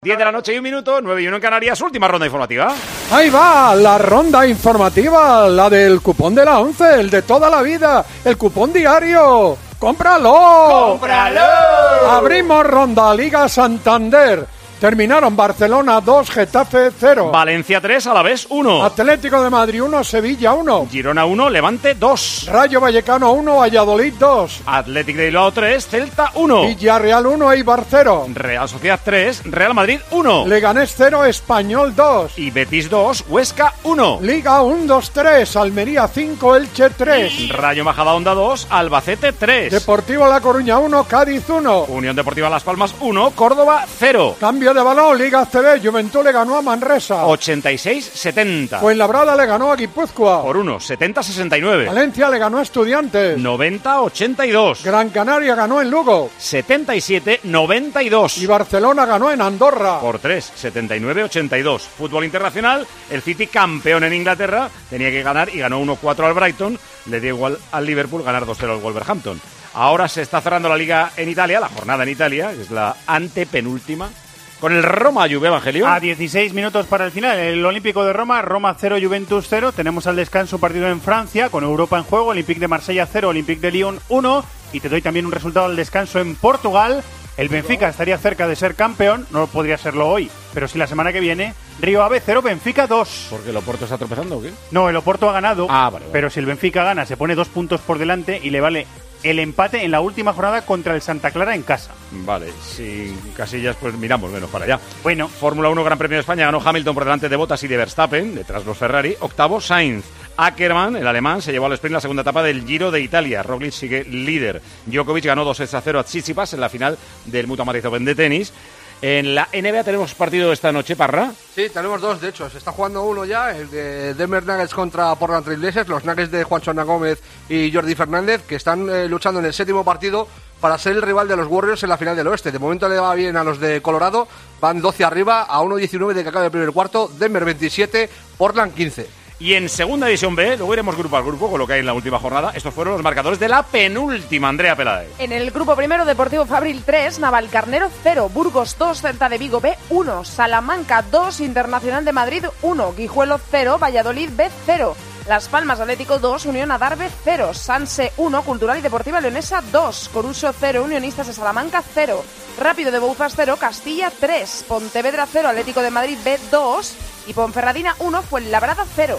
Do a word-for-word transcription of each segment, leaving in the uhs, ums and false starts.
diez de la noche y un minuto, nueve y uno en Canarias, última ronda informativa. Ahí va, la ronda informativa, la del cupón de la once, el de toda la vida, el cupón diario. ¡Cómpralo! ¡Cómpralo! Abrimos ronda Liga Santander. Terminaron Barcelona dos, Getafe cero. Valencia tres, Alavés uno. Atlético de Madrid uno, Sevilla uno. Girona uno, Levante dos. Rayo Vallecano uno, Valladolid dos. Atlético de Bilbao tres, Celta uno. Villarreal uno, Eibar cero. Real Sociedad tres, Real Madrid uno. Leganés cero, Español dos. Y Betis dos, Huesca uno. Liga uno dos tres, Almería cinco, Elche tres. Rayo Majadahonda dos, Albacete tres. Deportivo La Coruña uno, Cádiz uno. Unión Deportiva Las Palmas uno, Córdoba cero. Cambio de balón, Liga C B, Juventud le ganó a Manresa. ochenta y seis setenta. Fuenlabrada le ganó a Guipúzcoa. Por uno, setenta sesenta y nueve. Valencia le ganó a Estudiantes. noventa ochenta y dos. Gran Canaria ganó en Lugo. setenta y siete noventa y dos. Y Barcelona ganó en Andorra. Por tres, setenta y nueve ochenta y dos. Fútbol internacional, el City campeón en Inglaterra, tenía que ganar y ganó uno cuatro al Brighton, le dio igual al Liverpool ganar dos cero al Wolverhampton. Ahora se está cerrando la liga en Italia, la jornada en Italia, que es la antepenúltima, con el Roma Juve, Evangelio. A dieciséis minutos para el final, el Olímpico de Roma, Roma cero, Juventus cero. Tenemos al descanso partido en Francia, con Europa en juego, Olympique de Marsella cero, Olympique de Lyon uno. Y te doy también un resultado al descanso en Portugal. El Benfica estaría cerca de ser campeón, no podría serlo hoy, pero sí la semana que viene. Río Ave cero, Benfica dos. ¿Porque el Oporto está tropezando o qué? No, el Oporto ha ganado, ah, vale, vale. Pero si el Benfica gana, se pone dos puntos por delante y le vale el empate en la última jornada contra el Santa Clara en casa. Vale, sin Casillas pues miramos menos para allá. Bueno, Fórmula uno Gran Premio de España, ganó Hamilton por delante de Bottas y de Verstappen, detrás los Ferrari. Octavo, Sainz. Ackermann, el alemán, se llevó al sprint la segunda etapa del Giro de Italia. Roglic sigue líder. Djokovic ganó dos a cero a Tsitsipas en la final del Mutua Madrid Open de tenis. En la N B A tenemos partido esta noche, Parra. Sí, tenemos dos, de hecho. Se está jugando uno ya, el de Denver Nuggets contra Portland Trail Blazers, los Nuggets de Juancho Hernán Gómez y Jordi Fernández, que están eh, luchando en el séptimo partido para ser el rival de los Warriors en la final del oeste. De momento le va bien a los de Colorado, van doce arriba, a uno diecinueve de que acabe el primer cuarto, Denver veintisiete, Portland quince. Y en segunda división B, luego iremos grupo al grupo con lo que hay en la última jornada. Estos fueron los marcadores de la penúltima, Andrea Peláez. En el grupo primero, Deportivo Fabril tres, Navalcarnero cero, Burgos dos, Celta de Vigo B uno, Salamanca dos, Internacional de Madrid uno, Guijuelo cero, Valladolid B cero, Las Palmas Atlético dos, Unión Adarve cero, Sanse uno, Cultural y Deportiva Leonesa dos, Coruso cero, Unionistas de Salamanca cero, Rápido de Bouzas cero, Castilla tres, Pontevedra cero, Atlético de Madrid B dos y Ponferradina uno, Fuenlabrada cero.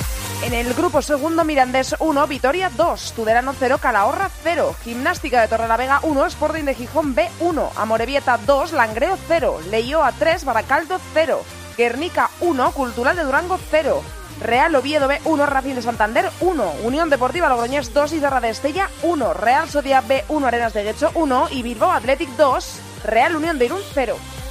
En el grupo segundo, Mirandés uno, Vitoria dos, Tudelano cero, Calahorra cero, Gimnástica de Torrelavega uno, Sporting de Gijón B uno, Amorebieta dos, Langreo cero, Leioa tres, Baracaldo cero, Guernica uno, Cultural de Durango cero, Real Oviedo B uno, Racing de Santander uno, Unión Deportiva Logroñés dos, Izarra de Estella uno, Real Sociedad B uno, Arenas de Guecho uno y Bilbao Athletic dos, Real Unión de Irún cero.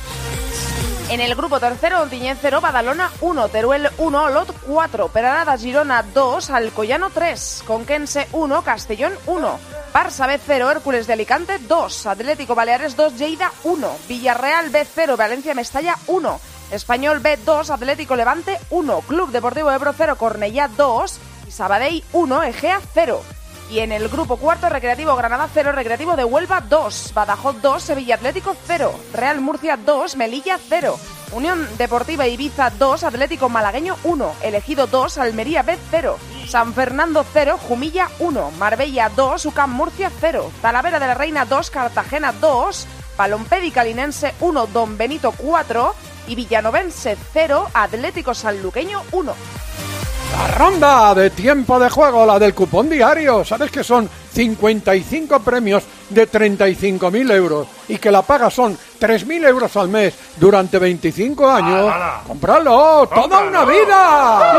En el grupo tercero, Ontinyent cero, Badalona uno, Teruel uno, Olot cuatro, Peralada Girona dos, Alcoyano tres, Conquense uno, Castellón uno, Barça B cero, Hércules de Alicante dos, Atlético Baleares dos, Lleida uno, Villarreal B cero, Valencia Mestalla uno, Español B dos, Atlético Levante uno, Club Deportivo Ebro cero, Cornellá dos y Sabadell uno, Egea cero. Y en el grupo cuarto, Recreativo Granada cero, Recreativo de Huelva dos, Badajoz dos, Sevilla Atlético cero, Real Murcia dos, Melilla cero, Unión Deportiva Ibiza dos, Atlético Malagueño uno, Elegido dos, Almería B cero, San Fernando cero, Jumilla uno, Marbella dos, UCAM Murcia cero, Talavera de la Reina dos, Cartagena dos, Palompédica Linense uno, Don Benito cuatro y Villanovense cero, Atlético Sanluqueño uno. La ronda de tiempo de juego, la del cupón diario. ¿Sabes que son cincuenta y cinco premios de treinta y cinco mil euros y que la paga son tres mil euros al mes durante veinticinco años? ¡Hala! ¡Cómpralo! ¡Toda una vida!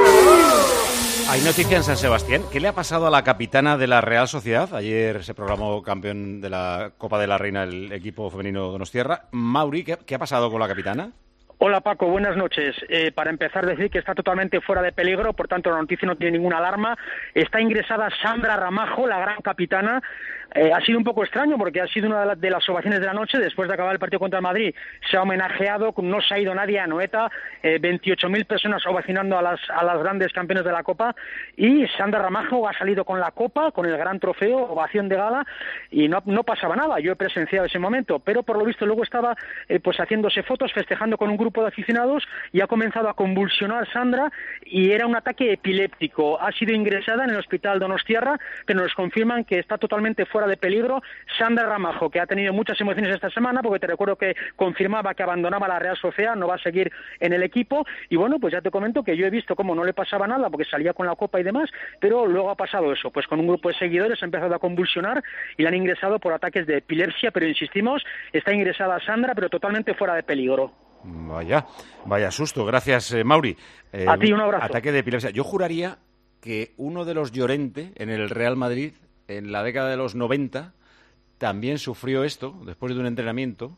Hay noticia en San Sebastián. ¿Qué le ha pasado a la capitana de la Real Sociedad? Ayer se proclamó campeón de la Copa de la Reina el equipo femenino donostiarra. Mauri, ¿qué, qué ha pasado con la capitana? Hola Paco, buenas noches. Eh, para empezar, decir que está totalmente fuera de peligro, por tanto la noticia no tiene ninguna alarma. Está ingresada Sandra Ramajo, la gran capitana. Eh, ha sido un poco extraño porque ha sido una de, la, de las ovaciones de la noche. Después de acabar el partido contra el Madrid se ha homenajeado, no se ha ido nadie a Anoeta, eh, veintiocho mil personas ovacionando a las, a las grandes campeones de la Copa, y Sandra Ramajo ha salido con la Copa, con el gran trofeo, ovación de gala, y no, no pasaba nada. Yo he presenciado ese momento, pero por lo visto luego estaba eh, pues haciéndose fotos, festejando con un grupo de aficionados, y ha comenzado a convulsionar Sandra, y era un ataque epiléptico. Ha sido ingresada en el hospital Donostiarra, pero nos confirman que está totalmente fuera de peligro. Sandra Ramajo, que ha tenido muchas emociones esta semana, porque te recuerdo que confirmaba que abandonaba la Real Sociedad, no va a seguir en el equipo, y bueno, pues ya te comento que yo he visto cómo no le pasaba nada, porque salía con la Copa y demás, pero luego ha pasado eso, pues con un grupo de seguidores ha empezado a convulsionar y la han ingresado por ataques de epilepsia, pero insistimos, está ingresada Sandra, pero totalmente fuera de peligro. Vaya, vaya susto. Gracias, eh, Mauri. Eh, a ti un abrazo. Ataque de epilepsia. Yo juraría que uno de los Llorente en el Real Madrid en la década de los noventa también sufrió esto después de un entrenamiento.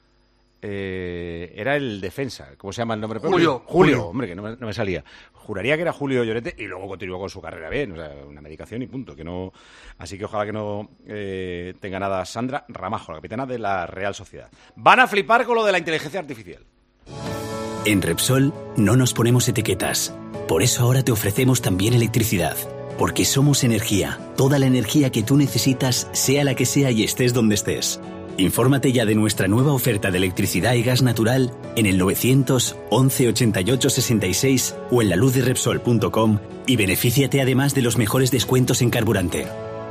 Eh, era el defensa, ¿cómo se llama el nombre? Julio. Julio, Julio. hombre, que no me, no me salía. Juraría que era Julio Llorente y luego continuó con su carrera bien, o sea, una medicación y punto. Que no, así que ojalá que no eh, tenga nada Sandra Ramajo, la capitana de la Real Sociedad. Van a flipar con lo de la inteligencia artificial. En Repsol no nos ponemos etiquetas. Por eso ahora te ofrecemos también electricidad. Porque somos energía. Toda la energía que tú necesitas, sea la que sea y estés donde estés. Infórmate ya de nuestra nueva oferta de electricidad y gas natural en el novecientos once ochenta y ocho sesenta y seis o en la luz de repsol punto com y benefíciate además de los mejores descuentos en carburante.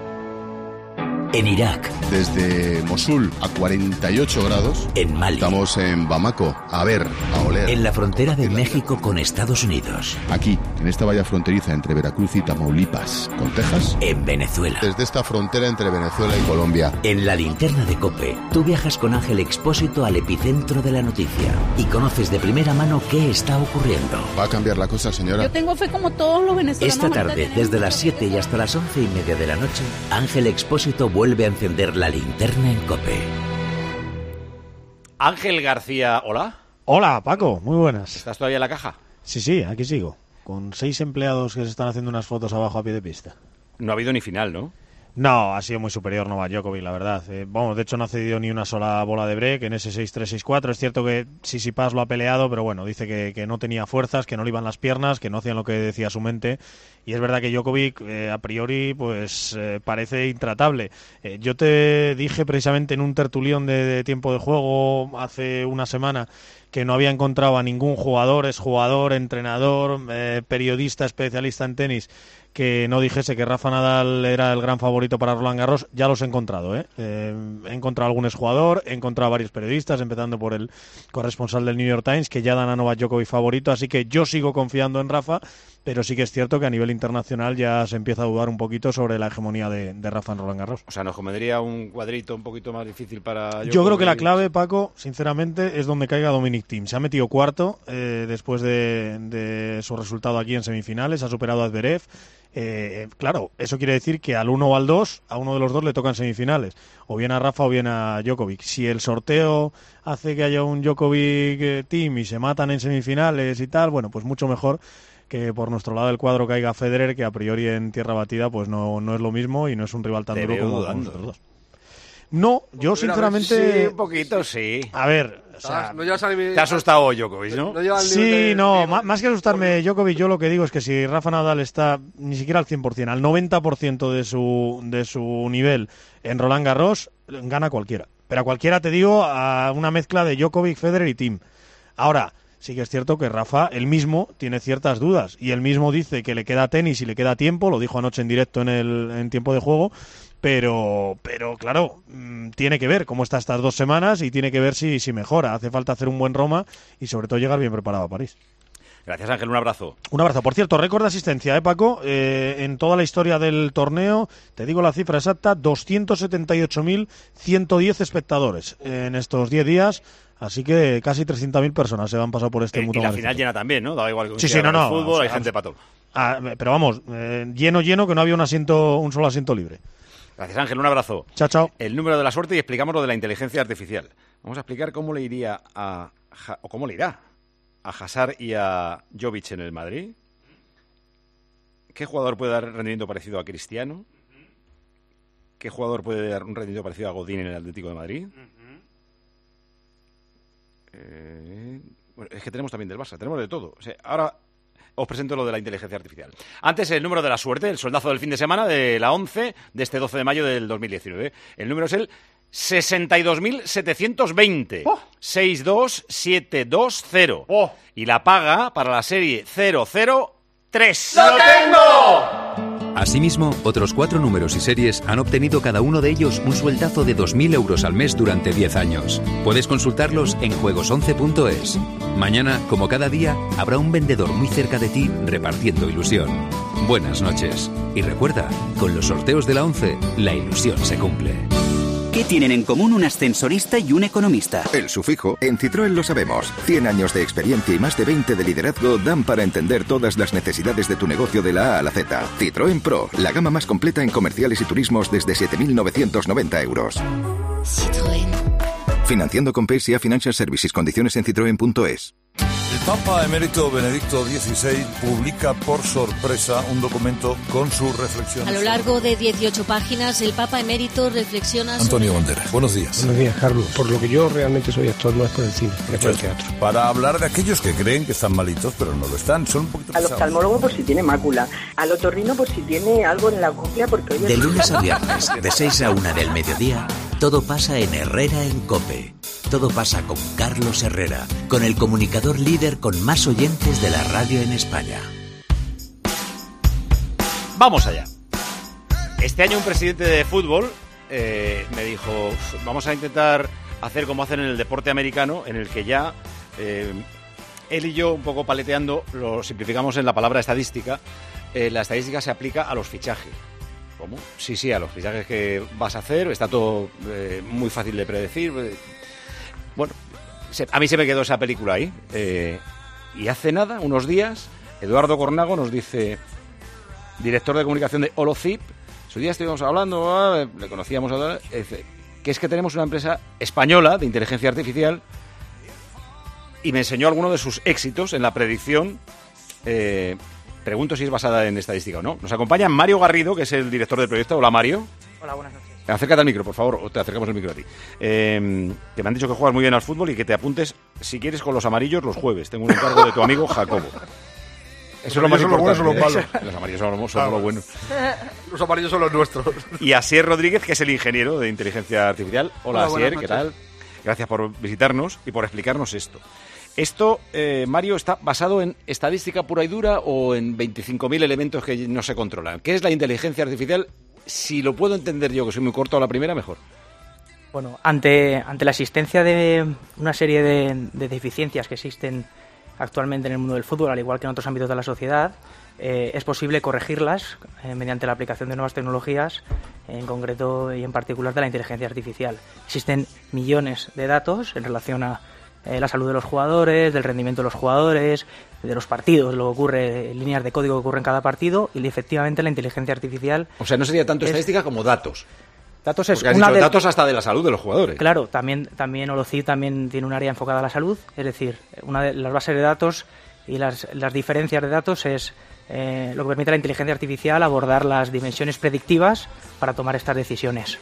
En Irak. Desde Mosul a cuarenta y ocho grados. En Mali. Estamos en Bamako, a ver, a oler. En la frontera de México con Estados Unidos. Aquí, en esta valla fronteriza entre Veracruz y Tamaulipas, con Texas. En Venezuela. Desde esta frontera entre Venezuela y Colombia. En la linterna de COPE, tú viajas con Ángel Expósito al epicentro de la noticia y conoces de primera mano qué está ocurriendo. ¿Va a cambiar la cosa, señora? Yo tengo fe como todos los venezolanos. Esta tarde, desde las siete y hasta las once y media de la noche, Ángel Expósito vuelve a encender la linterna en COPE. Ángel García, hola. Hola, Paco, muy buenas. ¿Estás todavía en la caja? Sí, sí, aquí sigo, con seis empleados que se están haciendo unas fotos abajo a pie de pista. No ha habido ni final, ¿no? No, ha sido muy superior Novak Djokovic, la verdad. Eh, bueno, de hecho no ha cedido ni una sola bola de break en ese seis tres seis cuatro. Es cierto que Tsitsipas lo ha peleado, pero bueno, dice que, que no tenía fuerzas, que no le iban las piernas, que no hacían lo que decía su mente. Y es verdad que Djokovic, eh, a priori, pues eh, parece intratable. Eh, yo te dije precisamente en un tertulión de, de tiempo de juego hace una semana que no había encontrado a ningún jugador, exjugador, entrenador, eh, periodista, especialista en tenis, que no dijese que Rafa Nadal era el gran favorito para Roland Garros. Ya los he encontrado, ¿eh? Eh, he encontrado algún exjugador, he encontrado varios periodistas, empezando por el corresponsal del New York Times, que ya dan a Novak Djokovic favorito, así que yo sigo confiando en Rafa, pero sí que es cierto que a nivel internacional ya se empieza a dudar un poquito sobre la hegemonía de, de Rafa en Roland Garros. O sea, nos convendría un cuadrito un poquito más difícil para Djokovic. Yo creo que la clave, Paco, sinceramente, es donde caiga Dominic Thiem. Se ha metido cuarto eh, después de, de su resultado aquí en semifinales, ha superado a Zverev. Eh, claro, eso quiere decir que al uno o al dos, a uno de los dos le tocan semifinales, o bien a Rafa o bien a Djokovic. Si el sorteo hace que haya un Djokovic-Thiem y se matan en semifinales y tal, bueno, pues mucho mejor que por nuestro lado del cuadro caiga Federer, que a priori en tierra batida pues no, no es lo mismo y no es un rival tan Te duro veo como dudando. nosotros dos. No, yo sinceramente... Sí, un poquito, sí. A ver, o sea, No llevas al nivel- Te ha asustado Djokovic, ¿no? No lleva al nivel sí, de- no, de- má- más que asustarme Djokovic, yo lo que digo es que si Rafa Nadal está ni siquiera al cien por ciento, al noventa por ciento de su, de su nivel en Roland Garros, gana cualquiera. Pero a cualquiera te digo a una mezcla de Djokovic, Federer y Thiem. Ahora, sí que es cierto que Rafa, él mismo, tiene ciertas dudas. Y él mismo dice que le queda tenis y le queda tiempo, lo dijo anoche en directo en el en tiempo de juego. Pero, pero claro, mmm, tiene que ver cómo está estas dos semanas y tiene que ver si, si mejora. Hace falta hacer un buen Roma y sobre todo llegar bien preparado a París. Gracias, Ángel, un abrazo. Un abrazo. Por cierto, récord de asistencia, ¿eh, Paco? Eh, en toda la historia del torneo, te digo la cifra exacta, doscientos setenta y ocho mil ciento diez espectadores en estos diez días. Así que casi trescientas mil personas se han pasado por este Eh, mutuo. y la final llena también, ¿no? Da igual que Sí, sí, no, el no. fútbol, O sea, hay gente para todo. Ah, pero vamos, eh, lleno, lleno, que no había un asiento, un solo asiento libre. Gracias, Ángel, un abrazo. Chao, chao. El número de la suerte y explicamos lo de la inteligencia artificial. Vamos a explicar cómo le iría a... Ja- o cómo le irá a Hazard y a Jovic en el Madrid? ¿Qué jugador puede dar rendimiento parecido a Cristiano? ¿Qué jugador puede dar un rendimiento parecido a Godín en el Atlético de Madrid? Uh-huh. eh, bueno, es que tenemos también del Barça, tenemos de todo. O sea, ahora os presento lo de la inteligencia artificial. Antes, el número de la suerte, el soldazo del fin de semana de la once de este doce de mayo del dos mil diecinueve. El número es el sesenta y dos mil setecientos veinte. Oh. sesenta y dos mil setecientos veinte. Oh. Y la paga para la serie cero cero tres. ¡Lo tengo! Asimismo, otros cuatro números y series han obtenido cada uno de ellos un sueldazo de dos mil euros al mes durante diez años. Puedes consultarlos en juegos once punto es. Mañana, como cada día, habrá un vendedor muy cerca de ti repartiendo ilusión. Buenas noches. Y recuerda, con los sorteos de la once, la ilusión se cumple. ¿Qué tienen en común un ascensorista y un economista? El sufijo. En Citroën lo sabemos. cien años de experiencia y más de veinte de liderazgo dan para entender todas las necesidades de tu negocio de la A a la Z. Citroën Pro, la gama más completa en comerciales y turismos desde siete mil novecientos noventa euros. Citroën. Financiando con P S A Financial Services. Condiciones en citroen punto es. El Papa Emérito Benedicto dieciséis publica por sorpresa un documento con sus reflexiones. A lo largo de dieciocho páginas, el Papa Emérito reflexiona sobre... Antonio Banderas, buenos días. Buenos días, Carlos. Por lo que yo realmente soy actor no es por el cine, es por el teatro. Para hablar de aquellos que creen que están malitos, pero no lo están, son un poquito pesados. Al oftalmólogo por si tiene mácula, al otorrino por si tiene algo en la cóclea porque... De lunes a viernes, de seis a una del mediodía, todo pasa en Herrera en COPE. Todo pasa con Carlos Herrera, con el comunicador líder con más oyentes de la radio en España. Vamos allá. Este año un presidente de fútbol eh, me dijo, vamos a intentar hacer como hacen en el deporte americano, en el que ya eh, él y yo, un poco paleteando, lo simplificamos en la palabra estadística. Eh, la estadística se aplica a los fichajes. ¿Cómo? Sí, sí, a los fichajes que vas a hacer. Está todo eh, muy fácil de predecir. Bueno, se, a mí se me quedó esa película ahí. Eh, y hace nada, unos días, Eduardo Cornago nos dice, director de comunicación de Holocip, su día estuvimos hablando, eh, le conocíamos a dice, que es que tenemos una empresa española de inteligencia artificial, y me enseñó algunos de sus éxitos en la predicción. Eh, pregunto si es basada en estadística o no. Nos acompaña Mario Garrido, que es el director del proyecto. Hola, Mario. Hola, buenas noches. Acércate al micro, por favor, o te acercamos el micro a ti. Eh, que me han dicho que juegas muy bien al fútbol y que te apuntes, si quieres, con los amarillos los jueves. Tengo un encargo de tu amigo Jacobo. Eso es lo más importante. Los buenos son los malos. Los amarillos son los, son ah, los buenos. Los amarillos son los nuestros. Y Asier Rodríguez, que es el ingeniero de inteligencia artificial. Hola, Hola Asier, ¿qué tal? Gracias por visitarnos y por explicarnos esto. Esto, eh, Mario, ¿está basado en estadística pura y dura o en veinticinco mil elementos que no se controlan? ¿Qué es la inteligencia artificial? Si lo puedo entender yo, que soy muy corto a la primera, mejor. Bueno, ante, ante la existencia de una serie de, de deficiencias que existen actualmente en el mundo del fútbol, al igual que en otros ámbitos de la sociedad, eh, es posible corregirlas eh, mediante la aplicación de nuevas tecnologías, en concreto y en particular de la inteligencia artificial. Existen millones de datos en relación a eh, la salud de los jugadores, del rendimiento de los jugadores, de los partidos, lo que ocurre, líneas de código que ocurre en cada partido, y efectivamente la inteligencia artificial... O sea, no sería tanto es, estadística como datos. Datos es Porque una dicho, de... datos hasta de la salud de los jugadores. Claro, también también Holocip también tiene un área enfocada a la salud, es decir, una de las bases de datos y las, las diferencias de datos es eh, lo que permite a la inteligencia artificial abordar las dimensiones predictivas para tomar estas decisiones.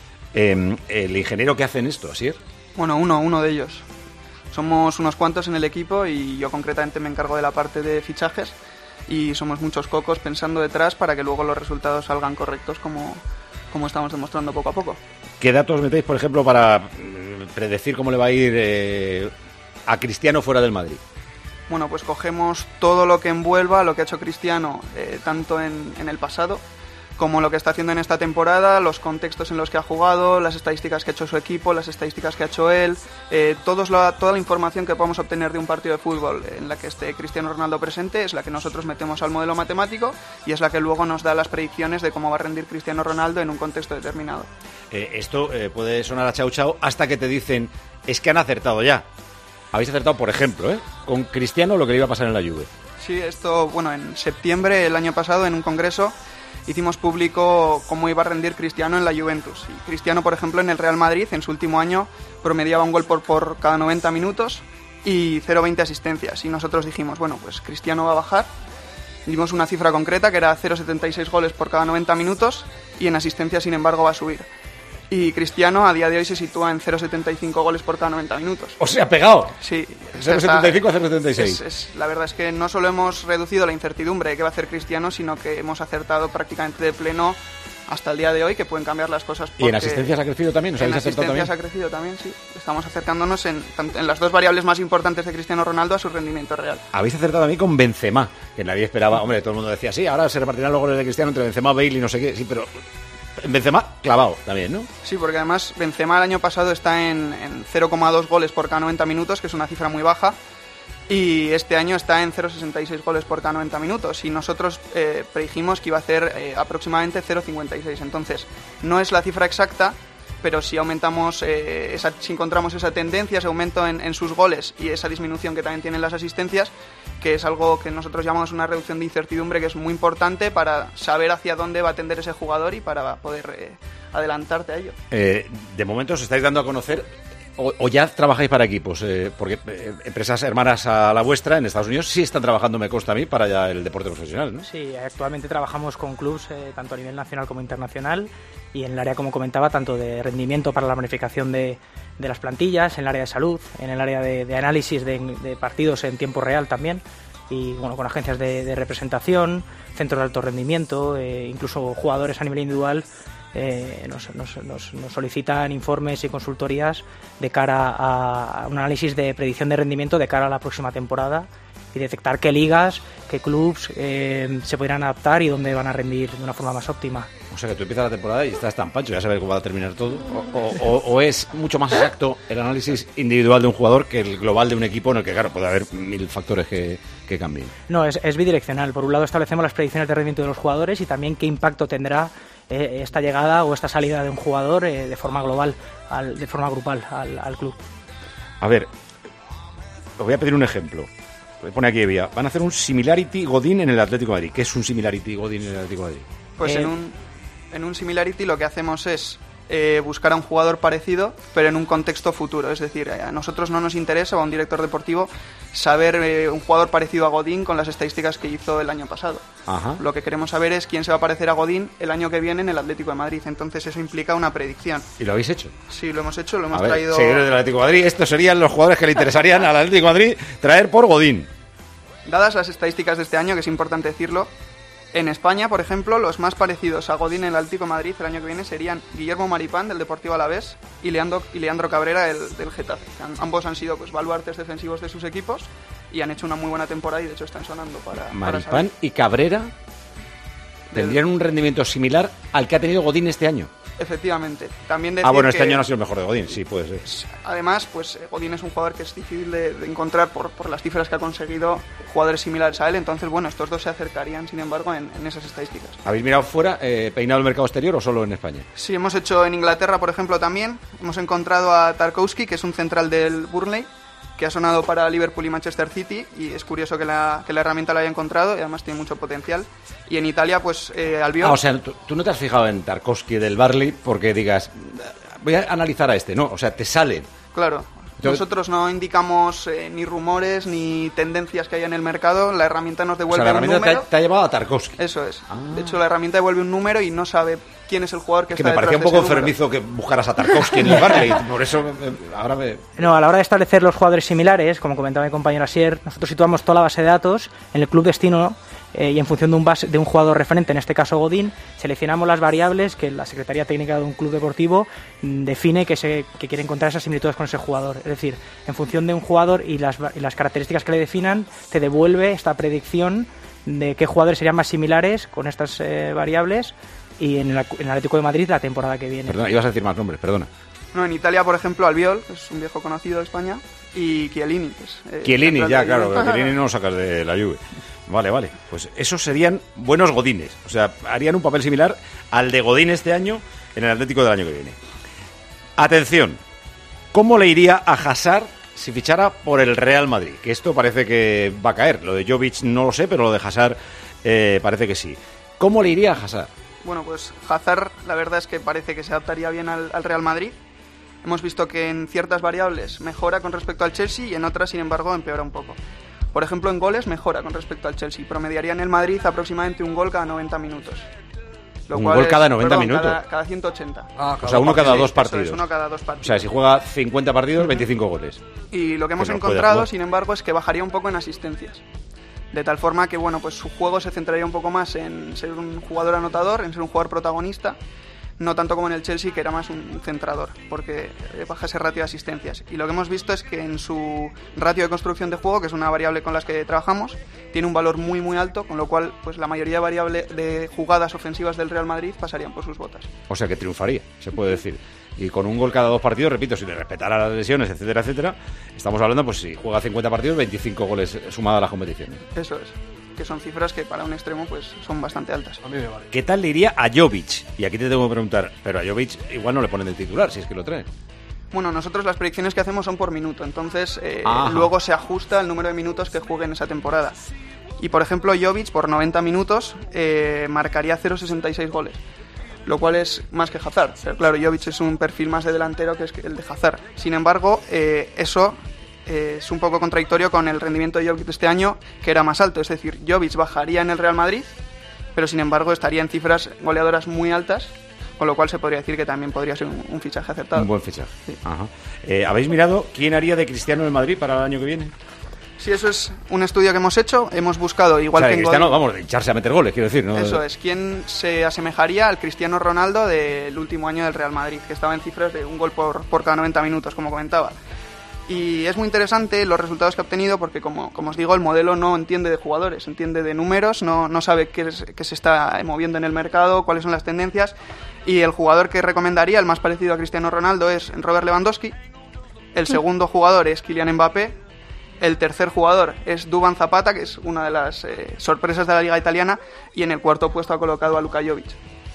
Eh, ¿El ingeniero que hace en esto, Asier? Bueno, uno, uno de ellos. Somos unos cuantos en el equipo y yo concretamente me encargo de la parte de fichajes y somos muchos cocos pensando detrás para que luego los resultados salgan correctos como, como estamos demostrando poco a poco. ¿Qué datos metéis, por ejemplo, para predecir cómo le va a ir eh, a Cristiano fuera del Madrid? Bueno, pues cogemos todo lo que envuelva lo que ha hecho Cristiano, eh, tanto en, en el pasado como lo que está haciendo en esta temporada, los contextos en los que ha jugado, las estadísticas que ha hecho su equipo, las estadísticas que ha hecho él, eh, todos la, toda la información que podamos obtener de un partido de fútbol en la que esté Cristiano Ronaldo presente es la que nosotros metemos al modelo matemático y es la que luego nos da las predicciones de cómo va a rendir Cristiano Ronaldo en un contexto determinado. Eh, esto eh, puede sonar a chau chau hasta que te dicen, es que han acertado ya. Habéis acertado, por ejemplo, ¿eh? con Cristiano lo que le iba a pasar en la Juve. Sí, esto, bueno, en septiembre el año pasado en un congreso hicimos público cómo iba a rendir Cristiano en la Juventus. Y Cristiano, por ejemplo, en el Real Madrid, en su último año, promediaba un gol por, por cada noventa minutos y cero coma veinte asistencias. Y nosotros dijimos, bueno, pues Cristiano va a bajar. Dimos una cifra concreta que era cero coma setenta y seis goles por cada noventa minutos y en asistencia, sin embargo, va a subir. Y Cristiano a día de hoy se sitúa en cero coma setenta y cinco goles por cada noventa minutos. O sea, pegado. Sí. cero coma setenta y cinco a cero coma setenta y seis. Es, es, la verdad es que no solo hemos reducido la incertidumbre de qué va a hacer Cristiano, sino que hemos acertado prácticamente de pleno hasta el día de hoy, que pueden cambiar las cosas. ¿Y en asistencias ha crecido también? ¿Os en habéis acertado asistencias también? ha crecido también, sí. Estamos acercándonos en, en las dos variables más importantes de Cristiano Ronaldo a su rendimiento real. Habéis acertado a mí con Benzema, que nadie esperaba. Hombre, todo el mundo decía, sí, ahora se repartirán los goles de Cristiano entre Benzema, Bale y no sé qué. Sí, pero Benzema clavado también, ¿no? Sí, porque además Benzema el año pasado está en, en cero coma dos goles por cada noventa minutos, que es una cifra muy baja. Y este año está en cero coma sesenta y seis goles por cada noventa minutos. Y nosotros eh, predijimos que iba a hacer eh, aproximadamente cero coma cincuenta y seis. Entonces, no es la cifra exacta, pero si aumentamos, eh, esa, si encontramos esa tendencia, ese aumento en, en sus goles y esa disminución que también tienen las asistencias, que es algo que nosotros llamamos una reducción de incertidumbre, que es muy importante para saber hacia dónde va a tender ese jugador y para poder eh, adelantarte a ello. Eh, de momento os estáis dando a conocer... O, o ya trabajáis para equipos, eh, porque eh, empresas hermanas a la vuestra en Estados Unidos sí están trabajando, me consta a mí, para ya el deporte profesional, ¿no? Sí, actualmente trabajamos con clubes eh, tanto a nivel nacional como internacional y en el área, como comentaba, tanto de rendimiento para la planificación de, de las plantillas, en el área de salud, en el área de, de análisis de, de partidos en tiempo real también y bueno, con agencias de, de representación, centros de alto rendimiento, eh, incluso jugadores a nivel individual. Eh, nos, nos, nos, nos solicitan informes y consultorías de cara a, a un análisis de predicción de rendimiento de cara a la próxima temporada y detectar qué ligas, qué clubs eh, se podrán adaptar y dónde van a rendir de una forma más óptima. O sea que tú empiezas la temporada y estás tan pancho, ya sabes cómo va a terminar todo. O, o, o es mucho más exacto el análisis individual de un jugador que el global de un equipo en el que, claro, puede haber mil factores que, que cambien. No, es, es bidireccional. Por un lado establecemos las predicciones de rendimiento de los jugadores y también qué impacto tendrá eh, esta llegada o esta salida de un jugador eh, de forma global, al, de forma grupal al, al club. A ver, os voy a pedir un ejemplo. Me pone aquí Evia. Van a hacer un Similarity Godín en el Atlético de Madrid. ¿Qué es un Similarity Godín en el Atlético de Madrid? Pues eh... en un... En un Similarity lo que hacemos es eh, buscar a un jugador parecido, pero en un contexto futuro. Es decir, a nosotros no nos interesa, o a un director deportivo, saber eh, un jugador parecido a Godín con las estadísticas que hizo el año pasado. Ajá. Lo que queremos saber es quién se va a parecer a Godín el año que viene en el Atlético de Madrid. Entonces eso implica una predicción. ¿Y lo habéis hecho? Sí, lo hemos hecho, lo hemos a ver, traído... Seguidores del Atlético de Madrid, estos serían los jugadores que le interesarían al Atlético de Madrid traer por Godín. Dadas las estadísticas de este año, que es importante decirlo, en España, por ejemplo, los más parecidos a Godín en el Atlético de Madrid el año que viene serían Guillermo Maripán, del Deportivo Alavés, y Leandro, y Leandro Cabrera, del, del Getafe. Han, ambos han sido pues baluartes defensivos de sus equipos y han hecho una muy buena temporada y de hecho están sonando para... Maripán para y Cabrera tendrían un rendimiento similar al que ha tenido Godín este año. Efectivamente. También decir ah, bueno, este que, año no ha sido el mejor de Godín, sí, puede ser. Además, pues Godín es un jugador que es difícil de, de encontrar por, por las cifras que ha conseguido jugadores similares a él, entonces, bueno, estos dos se acercarían, sin embargo, en, en esas estadísticas. ¿Habéis mirado fuera, eh, peinado el mercado exterior o solo en España? Sí, hemos hecho en Inglaterra, por ejemplo, también. Hemos encontrado a Tarkowski, que es un central del Burnley, que ha sonado para Liverpool y Manchester City, y es curioso que la, que la herramienta la haya encontrado, y además tiene mucho potencial. Y en Italia, pues, eh, Albiol... Ah, o sea, tú, tú no te has fijado en Tarkowski del Burnley porque digas, voy a analizar a este, no, o sea, te salen. Claro. Nosotros no indicamos eh, ni rumores ni tendencias que haya en el mercado, la herramienta nos devuelve o sea, la un herramienta número. Te, te ha llevado a Tarkowski. Eso es. Ah. De hecho, la herramienta devuelve un número y no sabe quién es el jugador que, que está me parecía un detrás poco de ese enfermizo número. que buscaras a Tarkowski en el Burnley, por eso eh, ahora me... No, a la hora de establecer los jugadores similares, como comentaba mi compañero Asier, nosotros situamos toda la base de datos en el club destino eh, y en función de un, base, de un jugador referente, en este caso Godín, seleccionamos las variables que la Secretaría Técnica de un club deportivo mm, define que, se, que quiere encontrar esas similitudes con ese jugador. Es decir, en función de un jugador y las, y las características que le definan, te devuelve esta predicción de qué jugadores serían más similares con estas eh, variables y en el, en el Atlético de Madrid la temporada que viene. Perdona, ibas a decir más nombres, perdona. No, en Italia, por ejemplo, Albiol, que es un viejo conocido de España, y Chiellini. Pues, eh, Chiellini, ya, claro, Juve. Chiellini no lo sacas de la Juve. Vale, vale, pues esos serían buenos Godines, o sea, harían un papel similar al de Godín este año en el Atlético del año que viene. Atención, ¿cómo le iría a Hazard si fichara por el Real Madrid? Que esto parece que va a caer, lo de Jovic no lo sé, pero lo de Hazard eh, parece que sí. ¿Cómo le iría a Hazard? Bueno, pues Hazard la verdad es que parece que se adaptaría bien al, al Real Madrid. hemos visto que en ciertas variables mejora con respecto al Chelsea y en otras, sin embargo, empeora un poco. Por ejemplo, en goles mejora con respecto al Chelsea. Promediaría en el Madrid aproximadamente un gol cada noventa minutos. Lo ¿Un cual gol es, cada noventa perdón, minutos? Cada, cada ciento ochenta. Ah, o sea, uno cada dos partidos. Eso es, uno cada dos partidos. O sea, si juega cincuenta partidos, veinticinco goles. Y lo que hemos Que no encontrado, sin embargo, es que bajaría un poco en asistencias. De tal forma que, bueno, pues su juego se centraría un poco más en ser un jugador anotador, en ser un jugador protagonista, no tanto como en el Chelsea, que era más un centrador, porque baja ese ratio de asistencias. Y lo que hemos visto es que en su ratio de construcción de juego, que es una variable con la que trabajamos, tiene un valor muy muy alto, con lo cual pues la mayoría de variable de jugadas ofensivas del Real Madrid pasarían por sus botas. O sea que triunfaría, se puede decir. Y con un gol cada dos partidos, repito, si le respetara las lesiones, etcétera, etcétera, estamos hablando, pues si juega cincuenta partidos, veinticinco goles sumados a las competiciones. Eso es. Que son cifras que para un extremo pues son bastante altas. A mí me vale. ¿Qué tal le iría a Jovic? Y aquí te tengo que preguntar, pero a Jovic igual no le ponen de titular, si es que lo trae. Bueno, nosotros las predicciones que hacemos son por minuto, entonces eh, Ajá. luego se ajusta el número de minutos que juegue en esa temporada. Y por ejemplo, Jovic por noventa minutos eh, marcaría cero coma sesenta y seis goles, lo cual es más que Hazard. Pero claro, Jovic es un perfil más de delantero que es el de Hazard. Sin embargo, eh, eso eh, es un poco contradictorio con el rendimiento de Jovic este año, que era más alto. Es decir, Jovic bajaría en el Real Madrid, pero sin embargo estaría en cifras goleadoras muy altas, con lo cual se podría decir que también podría ser un, un fichaje acertado. Un buen fichaje. Sí. Ajá. Eh, ¿Habéis mirado quién haría de Cristiano en el Madrid para el año que viene? Sí, eso es un estudio que hemos hecho. Hemos buscado, igual o sea, que en Cristiano, gol... vamos, de echarse a meter goles, quiero decir, ¿no? Eso es. ¿Quién se asemejaría al Cristiano Ronaldo del último año del Real Madrid, que estaba en cifras de un gol por, por cada noventa minutos, como comentaba? Y es muy interesante los resultados que ha obtenido porque, como, como os digo, el modelo no entiende de jugadores, entiende de números, no, no sabe qué, es, qué se está moviendo en el mercado, cuáles son las tendencias. Y el jugador que recomendaría, el más parecido a Cristiano Ronaldo, es Robert Lewandowski. El segundo jugador es Kylian Mbappé. El tercer jugador es Duban Zapata, que es una de las eh, sorpresas de la liga italiana. Y en el cuarto puesto ha colocado a Luka Jovic.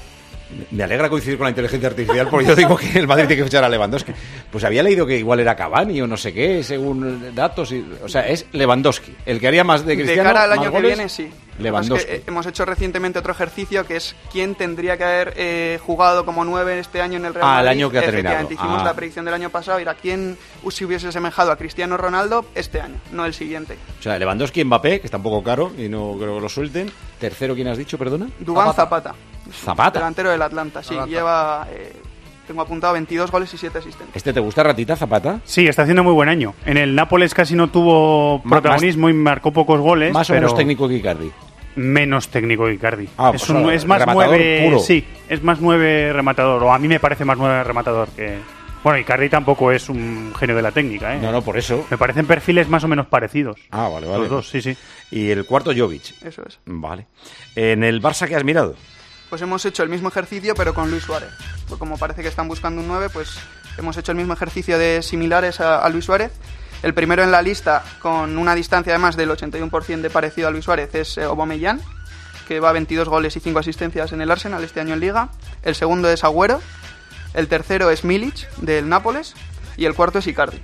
Me alegra coincidir con la inteligencia artificial porque yo digo que el Madrid tiene que fichar a Lewandowski. Pues había leído que igual era Cavani o no sé qué, según datos. Y, o sea, es Lewandowski. El que haría más de Cristiano. De cara al más año que goles, viene, sí. Lewandowski. Es que hemos hecho recientemente otro ejercicio que es quién tendría que haber eh, jugado como nueve este año en el Real Ah, Madrid. el año que ha terminado. Efectivamente, hicimos Ah. la predicción del año pasado y era quién se hubiese asemejado a Cristiano Ronaldo este año, no el siguiente. O sea, Lewandowski, Mbappé, que está un poco caro y no creo que lo suelten. Tercero, ¿quién has dicho, perdona? Dubán Zapata. Zapata. Delantero del Atlanta, sí. Atlanta. Lleva, eh, tengo apuntado veintidós goles y siete asistencias. ¿Este te gusta, Ratita, Zapata? Sí, está haciendo muy buen año. En el Nápoles casi no tuvo Ma- protagonismo y marcó pocos goles. Más o pero menos técnico que Icardi. Menos técnico que Icardi. Ah, es, pues un- ahora, es más rematador nueve. puro. Sí, es más nueve rematador. O a mí me parece más nueve rematador que. Bueno, Icardi tampoco es un genio de la técnica, ¿eh? No, no, por eso. Me parecen perfiles más o menos parecidos. Ah, vale, vale. Los dos, sí, sí. Y el cuarto, Jovic. Eso es. Vale. En el Barça, ¿qué has mirado? Pues hemos hecho el mismo ejercicio, pero con Luis Suárez. Pues como parece que están buscando un nueve, pues hemos hecho el mismo ejercicio de similares a, a Luis Suárez. El primero en la lista, con una distancia además del ochenta y uno por ciento de parecido a Luis Suárez, es eh, Aubameyang, que va a veintidós goles y cinco asistencias en el Arsenal este año en Liga. El segundo es Agüero. El tercero es Milic, del Nápoles. Y el cuarto es Icardi.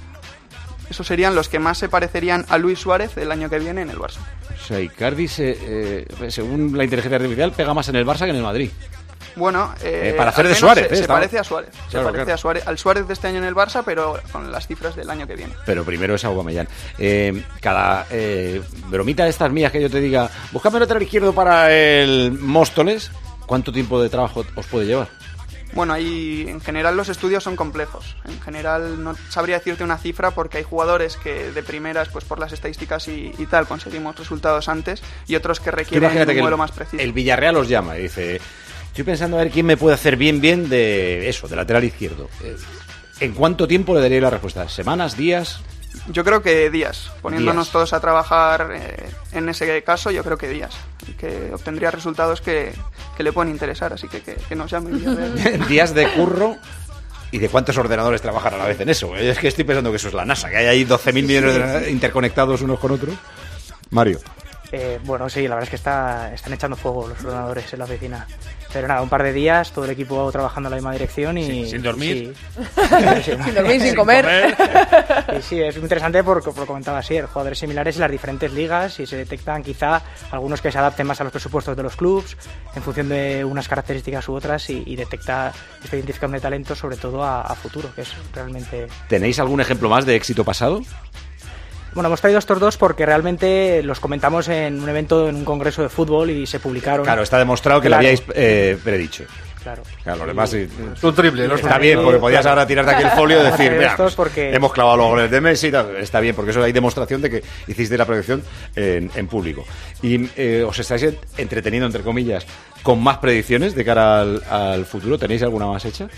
Esos serían los que más se parecerían a Luis Suárez el año que viene en el Barça. O sea, Icardi, se, eh, según la inteligencia artificial, pega más en el Barça que en el Madrid. Bueno, eh, Eh, para hacer al de menos Suárez, se, eh, se estaba- parece a Suárez. Se Claro, parece claro. a Suárez, al Suárez de este año en el Barça, pero con las cifras del año que viene. Pero primero es Aubameyang. Eh, cada eh, bromita de estas mías que yo te diga, búscame el lateral izquierdo para el Móstoles, ¿cuánto tiempo de trabajo os puede llevar? Bueno, ahí en general los estudios son complejos. En general no sabría decirte una cifra porque hay jugadores que de primeras, pues por las estadísticas y, y tal, conseguimos resultados antes y otros que Tú requieren imagínate un que modelo el, más preciso. el Villarreal os llama y dice, estoy pensando a ver quién me puede hacer bien bien de eso, de lateral izquierdo. Eh, ¿En cuánto tiempo le daría la respuesta? ¿Semanas, días? Yo creo que días. Poniéndonos Días. todos a trabajar eh, en ese caso, yo creo que días. Y que obtendría resultados que, que le pueden interesar, así que que, que nos llamen. Villarreal. Días de curro. ¿Y de cuántos ordenadores trabajan a la vez en eso? Es que estoy pensando que eso es la NASA, que hay ahí doce mil millones de interconectados unos con otros. Mario. Eh, bueno, sí, la verdad es que está, están echando fuego los ordenadores en la oficina. Pero nada, un par de días, todo el equipo trabajando en la misma dirección y... Sí, sin dormir. Sí. sin dormir, sin comer. Y sí, es muy interesante porque, por lo comentaba así, jugadores similares en las diferentes ligas y se detectan quizá algunos que se adapten más a los presupuestos de los clubes en función de unas características u otras y, y detecta esta identificación de talentos sobre todo a, a futuro, que es realmente... ¿Tenéis algún ejemplo más de éxito pasado? Bueno, hemos traído estos dos porque realmente los comentamos en un evento, en un congreso de fútbol y se publicaron. Claro, está demostrado que claro. lo habíais eh, predicho. Claro. Claro, lo demás sí, es un triple. ¿No? Está bien, porque podías claro. ahora tirarte aquí el folio y decir, mira, pues, porque... hemos clavado los goles de Messi, está bien, porque eso hay demostración de que hiciste la predicción en, en público. Y eh, os estáis entreteniendo, entre comillas, con más predicciones de cara al, al futuro. ¿Tenéis alguna más hecha?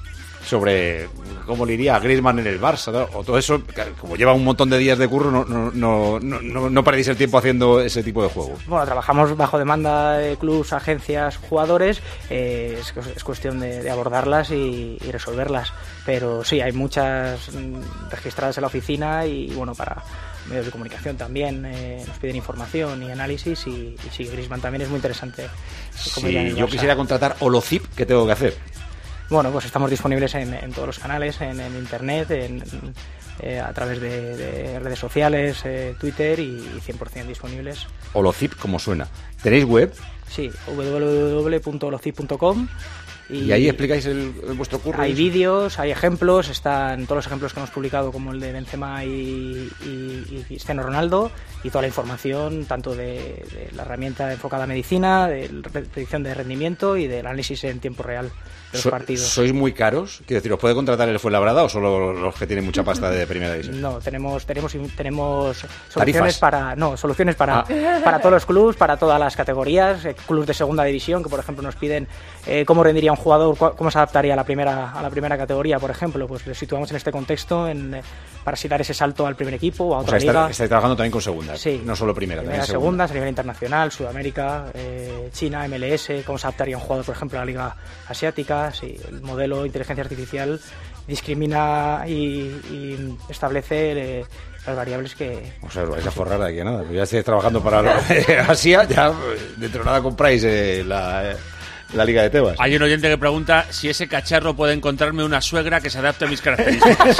Sobre cómo le iría a Griezmann en el Barça, ¿no? O todo eso, como lleva un montón de días de curro, no, no, no, no, no perdéis el tiempo haciendo ese tipo de juego. Bueno, trabajamos bajo demanda de clubs, agencias, jugadores, eh, es, es cuestión de, de abordarlas y, y resolverlas, pero sí, hay muchas registradas en la oficina y bueno, para medios de comunicación también eh, nos piden información y análisis y, y sí, Griezmann también es muy interesante. Si yo quisiera contratar Holozip, ¿qué tengo que hacer? Bueno, pues estamos disponibles en, en todos los canales, en, en internet, en, eh, a través de, de redes sociales, eh, Twitter y cien por ciento disponibles. Holozip, ¿cómo suena? ¿Tenéis web? Sí, doble u doble u doble punto holozip punto com. Y, ¿Y ahí explicáis el, el vuestro curro? Hay vídeos, hay ejemplos, están todos los ejemplos que hemos publicado como el de Benzema y, y, y Cristiano Ronaldo y toda la información tanto de, de la herramienta enfocada a medicina, de la predicción de rendimiento y del análisis en tiempo real de los so, partidos. ¿Sois muy caros? Quiero decir, ¿os puede contratar el Fuenlabrada o solo los que tienen mucha pasta de primera división? No, tenemos tenemos tenemos soluciones ¿Tarifas? para no soluciones para ah. para todos los clubes, para todas las categorías, eh, clubes de segunda división que por ejemplo nos piden eh, cómo rendiría un jugador, cómo se adaptaría a la primera a la primera categoría, por ejemplo, pues lo situamos en este contexto en, eh, para así dar ese salto al primer equipo o a otra o sea, liga. Está, estáis trabajando también con segundas, sí. No solo primera, primera, también segundas a nivel internacional, Sudamérica, eh, China, M L S, cómo se adaptaría un jugador, por ejemplo, a la liga asiática, sí, el modelo de inteligencia artificial discrimina y, y establece eh, las variables que... O sea, os vais a forrar de aquí a nada. Pues ya estáis trabajando para lo, eh, Asia, ya dentro de nada compráis eh, la, eh, la Liga de Tebas. Hay un oyente que pregunta si ese cacharro puede encontrarme una suegra que se adapte a mis características.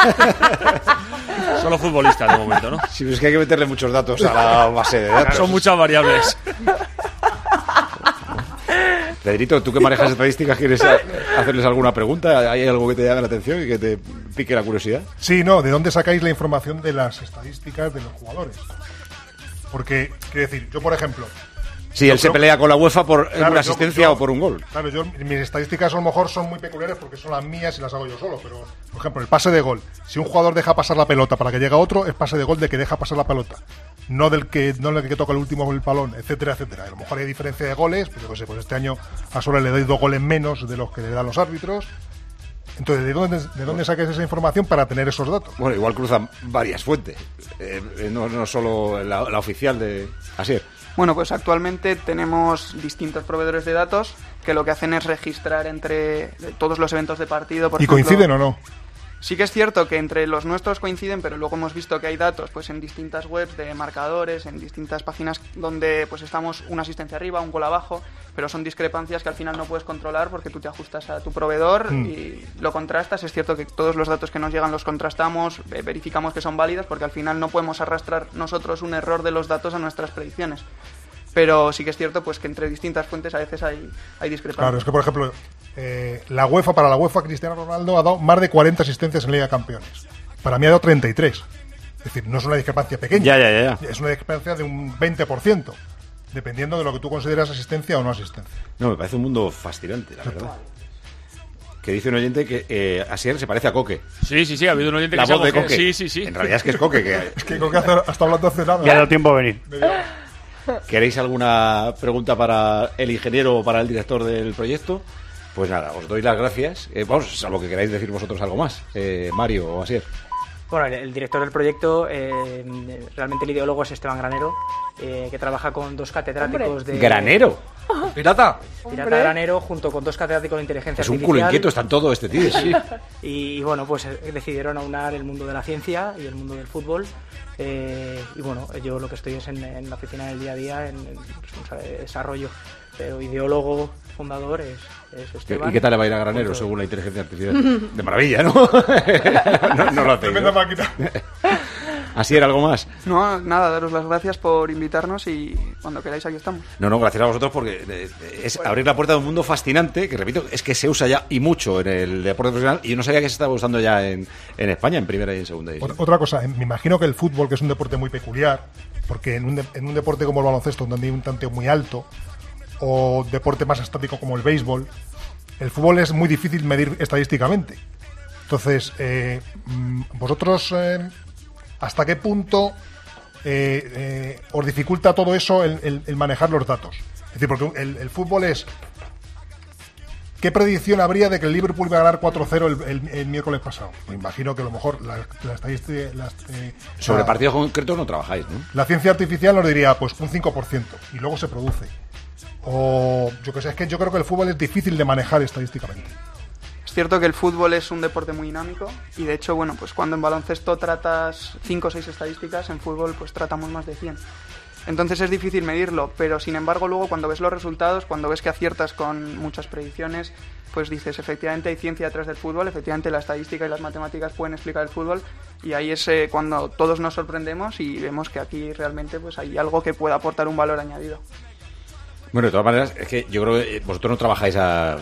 Solo futbolista de momento, ¿no? Sí, pero es que hay que meterle muchos datos a la base de datos. Son muchas variables. Pedrito, tú que manejas estadísticas, ¿quieres hacerles alguna pregunta? ¿Hay algo que te llame la atención y que te pique la curiosidad? Sí, no, ¿de dónde sacáis la información de las estadísticas de los jugadores? Porque, quiero decir, yo por ejemplo... Si él se pelea con la UEFA por claro, una asistencia yo, yo, o por un gol. Claro, yo mis estadísticas a lo mejor son muy peculiares porque son las mías y las hago yo solo, pero, por ejemplo, el pase de gol. Si un jugador deja pasar la pelota para que llegue otro, es pase de gol de que deja pasar la pelota. No del que no del que toca el último el balón, etcétera, etcétera. A lo mejor hay diferencia de goles, pues yo qué sé, pues este año a Suárez le doy dos goles menos de los que le dan los árbitros. Entonces, ¿de dónde, de dónde saques esa información para tener esos datos? Bueno, igual cruzan varias fuentes, eh, no, no solo la, la oficial de Asier. Bueno, pues actualmente tenemos distintos proveedores de datos que lo que hacen es registrar entre todos los eventos de partido. Por ¿Y ejemplo, coinciden o no? Sí que es cierto que entre los nuestros coinciden, pero luego hemos visto que hay datos pues en distintas webs de marcadores, en distintas páginas donde pues estamos una asistencia arriba, un gol abajo, pero son discrepancias que al final no puedes controlar porque tú te ajustas a tu proveedor mm. y lo contrastas. Es cierto que todos los datos que nos llegan los contrastamos, verificamos que son válidos porque al final no podemos arrastrar nosotros un error de los datos a nuestras predicciones. Pero sí que es cierto pues que entre distintas fuentes a veces hay, hay discrepancias. Claro, es que por ejemplo, eh, la UEFA, para la UEFA, Cristiano Ronaldo ha dado más de cuarenta asistencias en Liga de Campeones. Para mí ha dado treinta y tres. Es decir, no es una discrepancia pequeña. Ya, ya, ya. Es una discrepancia de un veinte por ciento, dependiendo de lo que tú consideras asistencia o no asistencia. No, me parece un mundo fascinante, la verdad. Que dice un oyente que eh, Asier se parece a Coque. Sí, sí, sí, ha habido un oyente la que voz se de Coque. Sí, sí, sí. En realidad es que es Coque. Que... es que Coque hace, hasta hablando hace nada. Ya ha dado tiempo a venir. ¿Queréis alguna pregunta para el ingeniero o para el director del proyecto? Pues nada, os doy las gracias. Eh, vamos, salvo que queráis decir vosotros algo más. Eh, Mario o Asier. Bueno, el, el director del proyecto, eh, realmente el ideólogo es Esteban Granero, eh, que trabaja con dos catedráticos ¡Hombre! de... ¿Granero? ¿Pirata? Pirata Hombre. Granero, junto con dos catedráticos de inteligencia Es un artificial. culo inquieto, está en todo este tío. Sí. Y, y bueno, pues eh, decidieron aunar el mundo de la ciencia y el mundo del fútbol. Eh, y bueno, yo lo que estoy es en, en la oficina del día a día, en, en responsable de desarrollo. Pero ideólogo, fundador es, es Esteban. ¿Y qué tal le va a ir a Granero Junto- según la inteligencia artificial? De maravilla, ¿no? no, no lo hacéis, Tremenda ¿no? máquina. Así era, ¿algo más? No, nada, daros las gracias por invitarnos y cuando queráis aquí estamos. No, no, gracias a vosotros porque eh, es abrir la puerta de un mundo fascinante que, repito, es que se usa ya y mucho en el deporte profesional y yo no sabía que se estaba usando ya en, en España, en primera y en segunda división. Otra cosa, me imagino que el fútbol, que es un deporte muy peculiar, porque en un, de- en un deporte como el baloncesto, donde hay un tanteo muy alto, o deporte más estático como el béisbol, el fútbol es muy difícil medir estadísticamente. Entonces, eh, mm, vosotros, eh, ¿hasta qué punto eh, eh, os dificulta todo eso el, el- el manejar los datos? Es decir, porque el, el fútbol es... ¿Qué predicción habría de que el Liverpool iba a ganar cuatro cero el, el- el miércoles pasado? Me imagino que a lo mejor la, la estadística... las, eh, Sobre la- partidos concretos no trabajáis, ¿no? la ciencia artificial nos diría, pues un cinco por ciento, y luego se produce. O yo que sé, es que yo creo que el fútbol es difícil de manejar estadísticamente. Es cierto que el fútbol es un deporte muy dinámico y de hecho, bueno, pues cuando en baloncesto tratas cinco o seis estadísticas, en fútbol pues tratamos más de cien. Entonces es difícil medirlo, pero sin embargo luego cuando ves los resultados, cuando ves que aciertas con muchas predicciones, pues dices, efectivamente hay ciencia detrás del fútbol, efectivamente la estadística y las matemáticas pueden explicar el fútbol y ahí es eh, cuando todos nos sorprendemos y vemos que aquí realmente pues hay algo que pueda aportar un valor añadido. Bueno, de todas maneras, es que yo creo que vosotros no trabajáis a...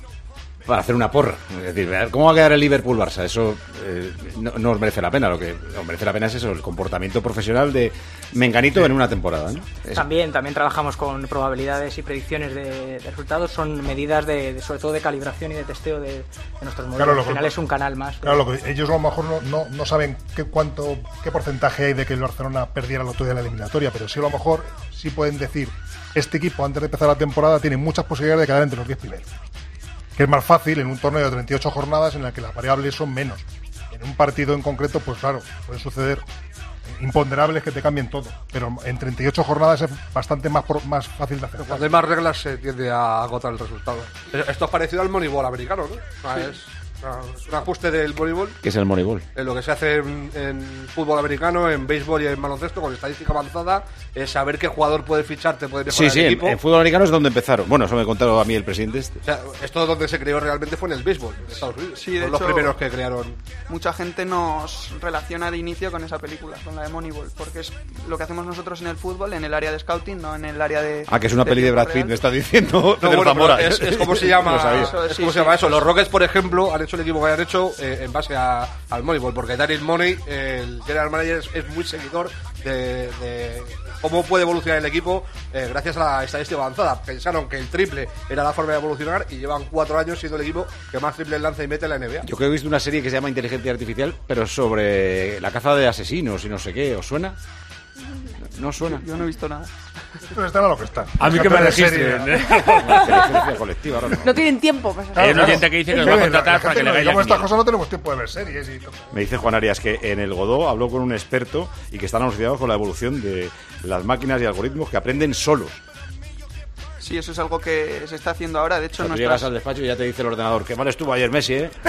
para hacer una porra. Es decir, ¿cómo va a quedar el Liverpool-Barça? Eso eh, no, no os merece la pena. Lo que os merece la pena es eso, el comportamiento profesional de Menganito en una temporada, ¿no? Eso. También, también trabajamos con probabilidades y predicciones de, de resultados. Son medidas de, de, sobre todo de calibración y de testeo de, de nuestros modelos. Claro, lo Al final que- es un canal más. Claro, lo que ellos a lo mejor no, no, no saben qué cuánto qué porcentaje hay de que el Barcelona perdiera el otro día en la eliminatoria, pero sí a lo mejor sí pueden decir, este equipo antes de empezar la temporada tiene muchas posibilidades de quedar entre los diez primeros. Que es más fácil en un torneo de treinta y ocho jornadas en el que las variables son menos. En un partido en concreto, pues claro, pueden suceder imponderables que te cambien todo, pero en treinta y ocho jornadas es bastante más, por- más fácil de hacer. Cuando hay más reglas se tiende a agotar el resultado. Esto es parecido al Moneyball americano, ¿no? O sea, es, es un ajuste del Moneyball. ¿Qué es el Moneyball? En lo que se hace en, en fútbol americano, en béisbol y en baloncesto, con estadística avanzada, es saber qué jugador puede ficharte, puede mejorar Sí, sí, el en, equipo. en fútbol americano es donde empezaron. Bueno, eso me contó a mí el presidente este. O sea, esto donde se creó realmente fue en el béisbol, en Estados Unidos. Sí, de Son los hecho, primeros que crearon. Mucha gente nos relaciona de inicio con esa película, con la de Moneyball, porque es lo que hacemos nosotros en el fútbol, en el área de scouting, no en el área de... Ah, que es una peli de tiempo Brad Pitt, real. me está diciendo No, Pedro bueno, Zamora. pero es, es como se llama, Lo sabía. Eso, es sí, como se sí. llama eso. Los Rockets, por ejemplo, han hecho el equipo que hayan hecho eh, en base a, al Moneyball, porque Daryl Money, el general manager, es, es muy seguidor de, de cómo puede evolucionar el equipo eh, gracias a la estadística avanzada. Pensaron que el triple era la forma de evolucionar y llevan cuatro años siendo el equipo que más triples lanza y mete en la N B A. Yo creo que he visto una serie que se llama Inteligencia Artificial, pero sobre la caza de asesinos y no sé qué. ¿Os suena? No suena. Yo no he visto nada. Estos están a lo que están. A mí que me registren. Inteligencia colectiva, ahora no. No tienen tiempo. Pues, Hay un oyente que dice que nos va a contratar para que le vaya Como estas bien. cosas no tenemos tiempo de ver series y todo. Me dice Juan Arias que en el Godó habló con un experto y que están alucinados con la evolución de las máquinas y algoritmos que aprenden solos. Sí, eso es algo que se está haciendo ahora. De hecho, O sea, tú nuestras... llegas al despacho y ya te dice el ordenador, que mal estuvo ayer Messi, ¿eh?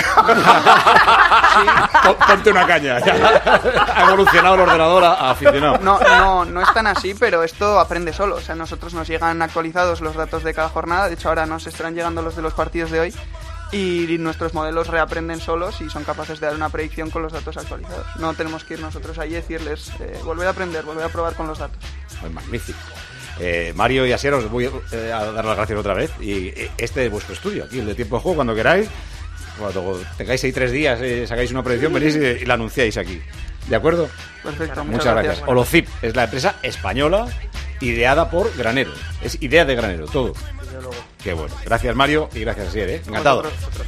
Pon- Ponte una caña. Ya. Ha evolucionado el ordenador a, a aficionado. No, no, no es tan así, pero esto aprende solo. O sea, nosotros nos llegan actualizados los datos de cada jornada. De hecho, ahora nos estarán llegando los de los partidos de hoy. Y nuestros modelos reaprenden solos y son capaces de dar una predicción con los datos actualizados. No tenemos que ir nosotros ahí y decirles, eh, volver a aprender, volver a probar con los datos. Pues magnífico. Eh, Mario y Asier, os voy eh, a dar las gracias otra vez. Y eh, este es vuestro estudio, aquí, el de Tiempo de Juego, cuando queráis. Cuando tengáis ahí tres días, eh, sacáis una predicción, venís y, y la anunciáis aquí. ¿De acuerdo? Perfecto, Muchas, gracias. Holocip es la empresa española ideada por Granero. Es idea de Granero, todo. Qué bueno. Gracias, Mario, y gracias, Asier, ¿eh? Encantado.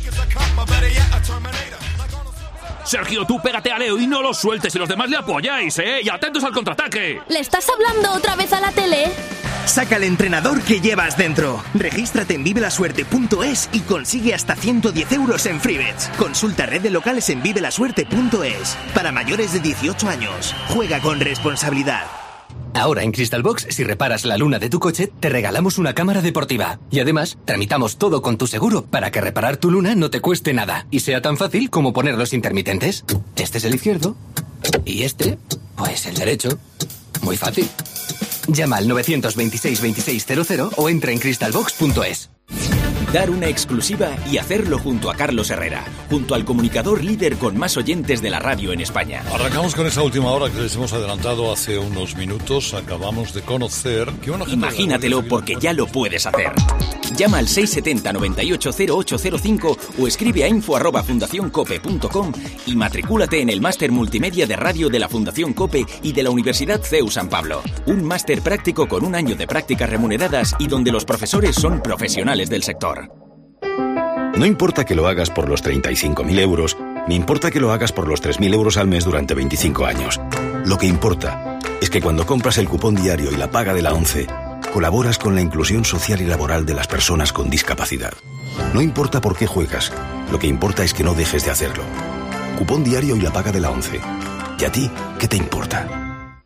Sergio, tú pégate a Leo y no lo sueltes y los demás le apoyáis, ¿eh? Y atentos al contraataque. ¿Le estás hablando otra vez a la tele? Saca el entrenador que llevas dentro. Regístrate en vive la suerte punto es y consigue hasta ciento diez euros en freebets. Consulta red de locales en vive la suerte punto es. Para mayores de dieciocho años. Juega con responsabilidad. Ahora en Crystal Box, si reparas la luna de tu coche, te regalamos una cámara deportiva. Y además, tramitamos todo con tu seguro para que reparar tu luna no te cueste nada y sea tan fácil como poner los intermitentes. Este es el izquierdo y este, pues el derecho. Muy fácil. Llama al nueve dos seis, veintiséis cero cero o entra en crystal box punto es. Dar una exclusiva y hacerlo junto a Carlos Herrera, junto al comunicador líder con más oyentes de la radio en España. Arrancamos con esa última hora que les hemos adelantado hace unos minutos. Acabamos de conocer que una gente... Imagínatelo porque ya lo puedes hacer. Llama al seis siete cero, noventa y ocho, cero ocho cero cinco o escribe a info arroba fundación cope punto com y matricúlate en el máster multimedia de radio de la Fundación COPE y de la Universidad C E U San Pablo. Un máster práctico con un año de prácticas remuneradas y donde los profesores son profesionales del sector. No importa que lo hagas por los treinta y cinco mil euros, ni importa que lo hagas por los tres mil euros al mes durante veinticinco años. Lo que importa es que cuando compras el cupón diario y la paga de la ONCE, colaboras con la inclusión social y laboral de las personas con discapacidad. No importa por qué juegas, lo que importa es que no dejes de hacerlo. Cupón diario y la paga de la ONCE. ¿Y a ti qué te importa?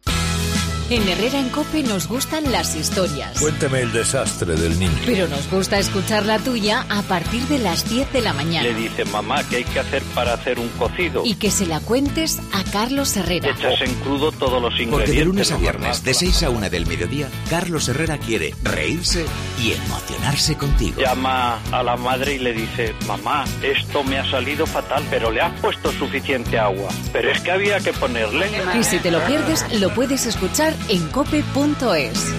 En Herrera en COPE nos gustan las historias. Cuénteme el desastre del niño. Pero nos gusta escuchar la tuya a partir de las diez de la mañana. Le dice, mamá, ¿qué hay que hacer para hacer un cocido? Y que se la cuentes a Carlos Herrera. Echas en crudo todos los ingredientes. Porque de lunes a viernes, de seis a una del mediodía, Carlos Herrera quiere reírse y emocionarse contigo. Llama a la madre y le dice, mamá, esto me ha salido fatal, pero le has puesto suficiente agua. Pero es que había que ponerle. Y si te lo pierdes, lo puedes escuchar en cope punto es.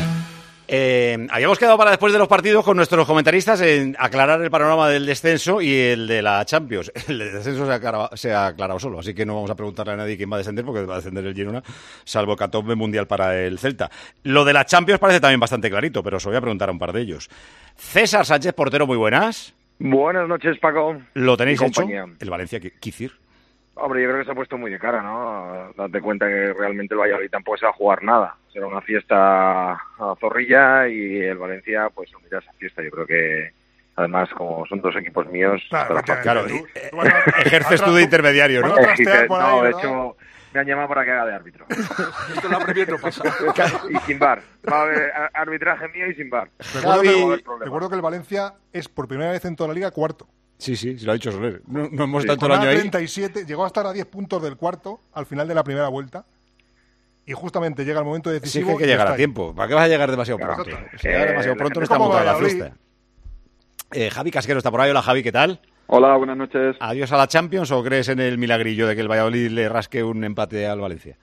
Eh, habíamos quedado para después de los partidos con nuestros comentaristas en aclarar el panorama del descenso y el de la Champions. El de descenso se ha, aclarado, se ha aclarado solo, así que no vamos a preguntarle a nadie quién va a descender porque va a descender el Girona, salvo catombe mundial para el Celta. Lo de la Champions parece también bastante clarito, pero os voy a preguntar a un par de ellos. César Sánchez, portero, muy buenas. Buenas noches, Paco. ¿Lo tenéis hecho? Compañía. El Valencia, Kicir. Hombre, yo creo que se ha puesto muy de cara, ¿no? Date cuenta que realmente el Valladolid tampoco se va a jugar nada. Será una fiesta a zorrilla y el Valencia, pues, unirá esa fiesta. Yo creo que, además, como son dos equipos míos... Claro, claro tú, tú ejerces tú de intermediario, ¿no? No, de hecho, me han llamado para que haga de árbitro. Esto la Premier no pasa. Y sin bar. Va a haber arbitraje mío y sin bar. Recuerdo, que, recuerdo que el Valencia es, por primera vez en toda la liga, cuarto. Sí, sí, se lo ha dicho Soler. No, no hemos sí, estado todo el año ahí. treinta y siete, llegó a estar a diez puntos del cuarto al final de la primera vuelta. Y justamente llega el momento decisivo. Sí, que hay que llegar a tiempo. ¿Para qué vas a llegar demasiado claro, pronto? Claro, si llegas demasiado pronto no está montada la fiesta. Eh, Javi Casquero está por ahí. Hola, Javi, ¿qué tal? Hola, buenas noches. ¿Adiós a la Champions o crees en el milagrillo de que el Valladolid le rasque un empate al Valencia?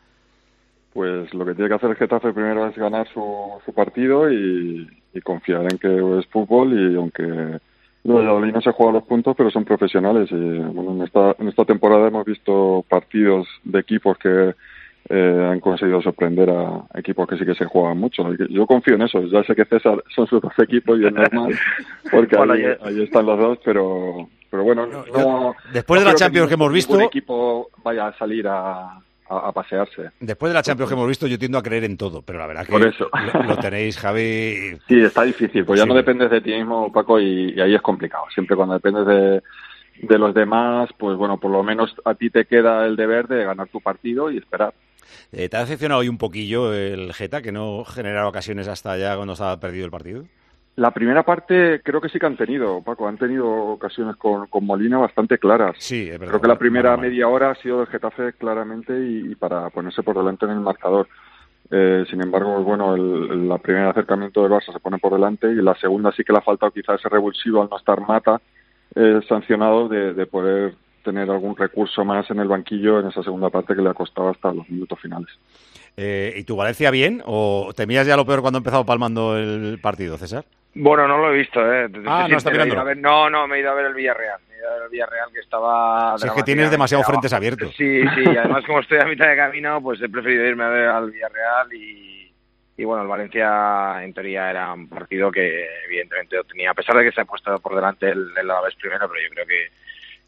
Pues lo que tiene que hacer el Getafe primero es ganar su, su partido y, y confiar en que es fútbol y aunque... El Valladolid no se juega los puntos, pero son profesionales y bueno, en esta en esta temporada hemos visto partidos de equipos que eh, han conseguido sorprender a equipos que sí que se juegan mucho. Yo confío en eso. Ya sé que César son sus dos equipos y es normal porque bueno, ahí, ahí están los dos, pero pero bueno, no, no, después no de la Champions que, que hemos visto, ningún equipo vaya a salir a A, a pasearse. Después de la Champions que hemos visto, yo tiendo a creer en todo, pero la verdad que Por eso. Lo, lo tenéis, Javi. Sí, está difícil, pues sí. Ya no dependes de ti mismo, Paco, y, y ahí es complicado. Siempre cuando dependes de, de los demás, pues bueno, por lo menos a ti te queda el deber de ganar tu partido y esperar. Eh, ¿Te ha decepcionado hoy un poquillo el Geta, que no generaba ocasiones hasta ya cuando estaba perdido el partido? La primera parte creo que sí que han tenido, Paco, han tenido ocasiones con, con Molina bastante claras. Sí, es verdad. Creo que la primera media hora ha sido del Getafe claramente y, y para ponerse por delante en el marcador. Eh, sin embargo, bueno, el, el la primer acercamiento del Barça se pone por delante y la segunda sí que le ha faltado quizás ese revulsivo al no estar Mata eh, sancionado de, de poder tener algún recurso más en el banquillo en esa segunda parte que le ha costado hasta los minutos finales. Eh, ¿Y tu Valencia bien o temías ya lo peor cuando ha empezado palmando el partido, César? Bueno, no lo he visto, ¿eh? Ah, no, está mirando. No, no, me he ido a ver el Villarreal. Me he ido a ver el Villarreal que estaba... Si es que tienes demasiados frentes abiertos. Sí, sí, y además como estoy a mitad de camino, pues he preferido irme a ver al Villarreal y, y bueno, el Valencia en teoría era un partido que evidentemente lo tenía, a pesar de que se ha puesto por delante el, el Alavés primero, pero yo creo que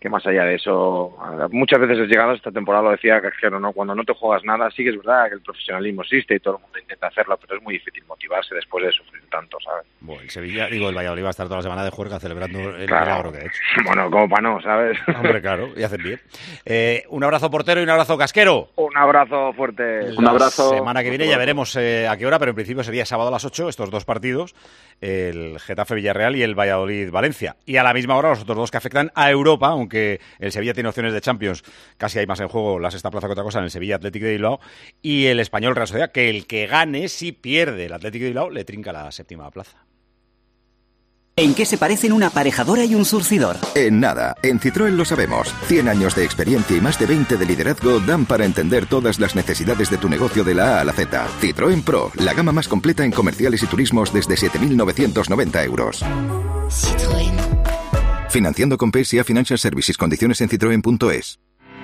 que más allá de eso, muchas veces has llegado esta temporada, lo decía Cajero, ¿no? Cuando no te juegas nada, sí que es verdad que el profesionalismo existe y todo el mundo intenta hacerlo, pero es muy difícil motivarse después de sufrir tanto, ¿sabes? Bueno, el Sevilla, digo, el Valladolid va a estar toda la semana de juerga celebrando el Claro. milagro que ha hecho. Bueno, como para no, ¿sabes? Hombre, claro, y hacen bien. Eh, un abrazo portero y un abrazo casquero. Un abrazo fuerte. La semana que viene ya veremos eh, a qué hora, pero en principio sería sábado a las ocho, estos dos partidos, el Getafe-Villarreal y el Valladolid-Valencia. Y a la misma hora los otros dos que afectan a Europa, aunque el Sevilla tiene opciones de Champions, casi hay más en juego la sexta plaza que otra cosa en el Sevilla Athletic de Bilbao, y el Español Real Sociedad, que el que gane, si pierde el Athletic de Bilbao, le trinca la séptima plaza. ¿En qué se parecen una aparejadora y un surcidor? En nada, en Citroën lo sabemos. cien años de experiencia y más de veinte de liderazgo dan para entender todas las necesidades de tu negocio de la A a la Z. Citroën Pro, la gama más completa en comerciales y turismos desde siete mil novecientos noventa euros. Citroën. Financiando con P S A Financial Services. Condiciones en citroen punto es.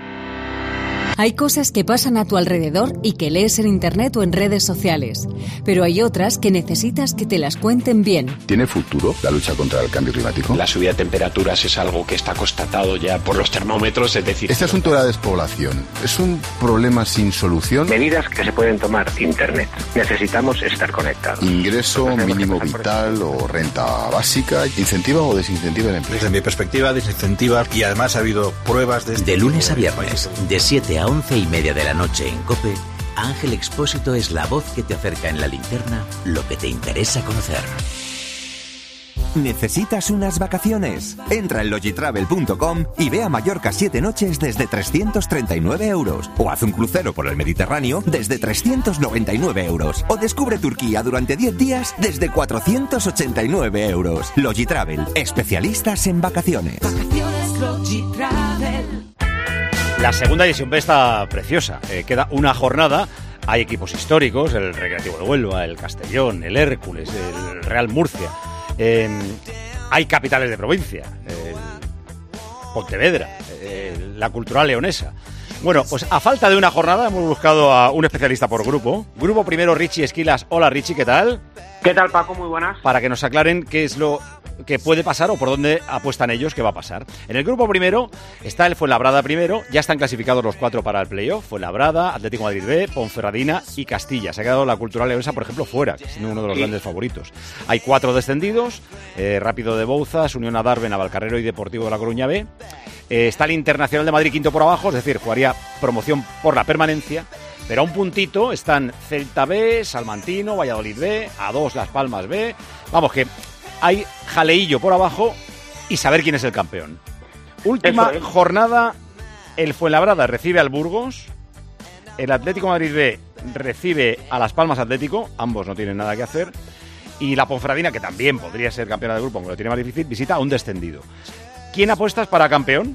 Hay cosas que pasan a tu alrededor y que lees en internet o en redes sociales, pero hay otras que necesitas que te las cuenten bien. ¿Tiene futuro la lucha contra el cambio climático? La subida de temperaturas es algo que está constatado ya por los termómetros, es decir... Este asunto de la despoblación, ¿es un problema sin solución? Medidas que se pueden tomar. Internet. Necesitamos estar conectados. Ingreso mínimo vital o renta básica, ¿incentiva o desincentiva el empleo? Desde mi perspectiva, desincentiva, y además ha habido pruebas de... Este de lunes a viernes, de siete a once y media de la noche en COPE, Ángel Expósito es la voz que te acerca en la linterna lo que te interesa conocer. ¿Necesitas unas vacaciones? Entra en logitravel punto com y ve a Mallorca siete noches desde trescientos treinta y nueve euros. O haz un crucero por el Mediterráneo desde trescientos noventa y nueve euros. O descubre Turquía durante diez días desde cuatrocientos ochenta y nueve euros. Logitravel, especialistas en vacaciones. Vacaciones Logitravel. La segunda edición B está preciosa. Eh, queda una jornada. Hay equipos históricos, el Recreativo de Huelva, el Castellón, el Hércules, el Real Murcia. Eh, hay capitales de provincia, el Pontevedra, eh, la Cultural Leonesa. Bueno, pues a falta de una jornada hemos buscado a un especialista por grupo. Grupo primero, Richie Esquilas. Hola, Richie, ¿qué tal? ¿Qué tal, Paco? Muy buenas. Para que nos aclaren qué es lo que puede pasar o por dónde apuestan ellos que va a pasar. En el grupo primero está el Fuenlabrada primero, ya están clasificados los cuatro para el playoff, Fuenlabrada, Atlético Madrid B, Ponferradina y Castilla. Se ha quedado la Cultural Leonesa, por ejemplo, fuera, siendo uno de los sí. grandes favoritos. Hay cuatro descendidos, eh, Rápido de Bouzas, Unión Adarve, Navalcarnero y Deportivo de La Coruña B. Eh, está el Internacional de Madrid quinto por abajo, es decir, jugaría promoción por la permanencia. Pero a un puntito están Celta B, Salmantino, Valladolid B, a dos Las Palmas B. Vamos, que hay jaleillo por abajo y saber quién es el campeón. Última es. jornada, el Fuenlabrada recibe al Burgos, el Atlético Madrid B recibe a Las Palmas Atlético, ambos no tienen nada que hacer, y la Ponferradina, que también podría ser campeona del grupo, aunque lo tiene más difícil, visita a un descendido. ¿Quién apuestas para campeón?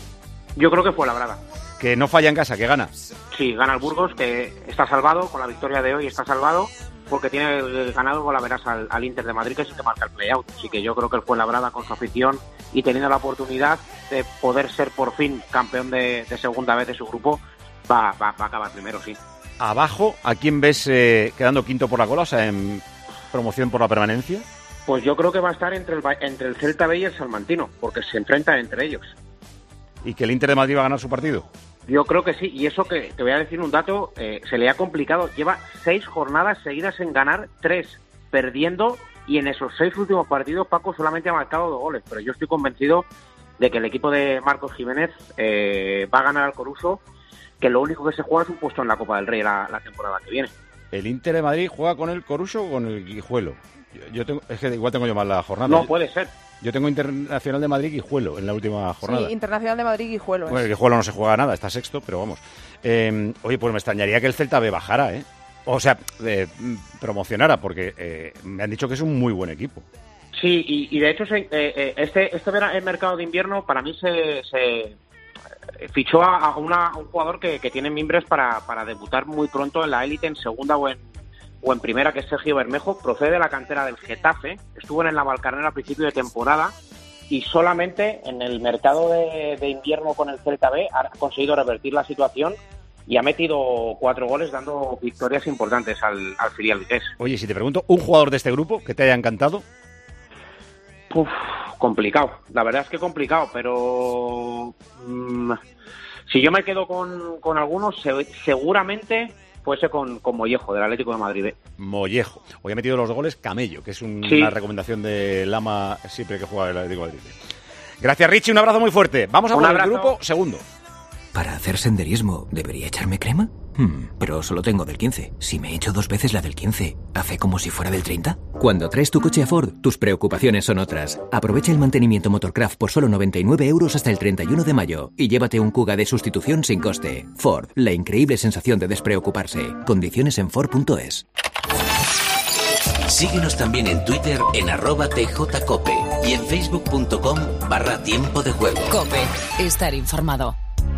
Yo creo que Fuenlabrada. Que no falla en casa, que gana. Sí, gana el Burgos, que está salvado, con la victoria de hoy está salvado, porque tiene el ganado con la veras al, al Inter de Madrid, que es el que marca el play-out. Así que yo creo que el Fuenlabrada, con su afición y teniendo la oportunidad de poder ser por fin campeón de, de segunda vez de su grupo, va, va, va a acabar primero, sí. Abajo, ¿a quién ves eh, quedando quinto por la cola, o sea, en promoción por la permanencia? Pues yo creo que va a estar entre el, entre el Celta B y el Salmantino, porque se enfrentan entre ellos. ¿Y que el Inter de Madrid va a ganar su partido? Yo creo que sí, y eso que te voy a decir un dato, eh, se le ha complicado. Lleva seis jornadas seguidas en ganar, tres perdiendo, y en esos seis últimos partidos Paco solamente ha marcado dos goles. Pero yo estoy convencido de que el equipo de Marcos Jiménez eh, va a ganar al Coruso, que lo único que se juega es un puesto en la Copa del Rey la, la temporada que viene. ¿El Inter de Madrid juega con el Coruso o con el Guijuelo? Yo, yo tengo, es que igual tengo yo mal la jornada. No, puede ser. Yo tengo Internacional de Madrid y Guijuelo en la última jornada. Sí, Internacional de Madrid y Guijuelo. Bueno, el Guijuelo no se juega nada, está sexto, pero vamos. Eh, oye, pues me extrañaría que el Celta B bajara, ¿eh? O sea, eh, promocionara, porque eh, me han dicho que es un muy buen equipo. Sí, y, y de hecho se, eh, este este el mercado de invierno para mí se, se fichó a, a, una, a un jugador que, que tiene mimbres para, para debutar muy pronto en la élite, en segunda o en o en primera, que es Sergio Bermejo. Procede de la cantera del Getafe, estuvo en el Navalcarnero a principio de temporada y solamente en el mercado de, de invierno con el Celta B ha conseguido revertir la situación y ha metido cuatro goles dando victorias importantes al, al filial Vitesse. Oye, si te pregunto, ¿un jugador de este grupo que te haya encantado? Uf, complicado, la verdad es que complicado, pero mmm, si yo me quedo con, con algunos, se, seguramente fuese con, con Mollejo, del Atlético de Madrid. Mollejo. Hoy ha metido los goles Camello, que es un, sí. una recomendación de Lama siempre que juega el Atlético de Madrid. Gracias, Richie, un abrazo muy fuerte. Vamos a un por abrazo. el grupo segundo. ¿Para hacer senderismo debería echarme crema? Hmm, pero solo tengo del quince. Si me echo dos veces la del quince, ¿hace como si fuera del treinta? Cuando traes tu coche a Ford, tus preocupaciones son otras. Aprovecha el mantenimiento Motorcraft por solo noventa y nueve euros hasta el treinta y uno de mayo y llévate un Kuga de sustitución sin coste. Ford, la increíble sensación de despreocuparse. Condiciones en Ford punto es. Síguenos también en Twitter en arroba tjcope y en facebook punto com barra tiempo de juego. Cope, estar informado.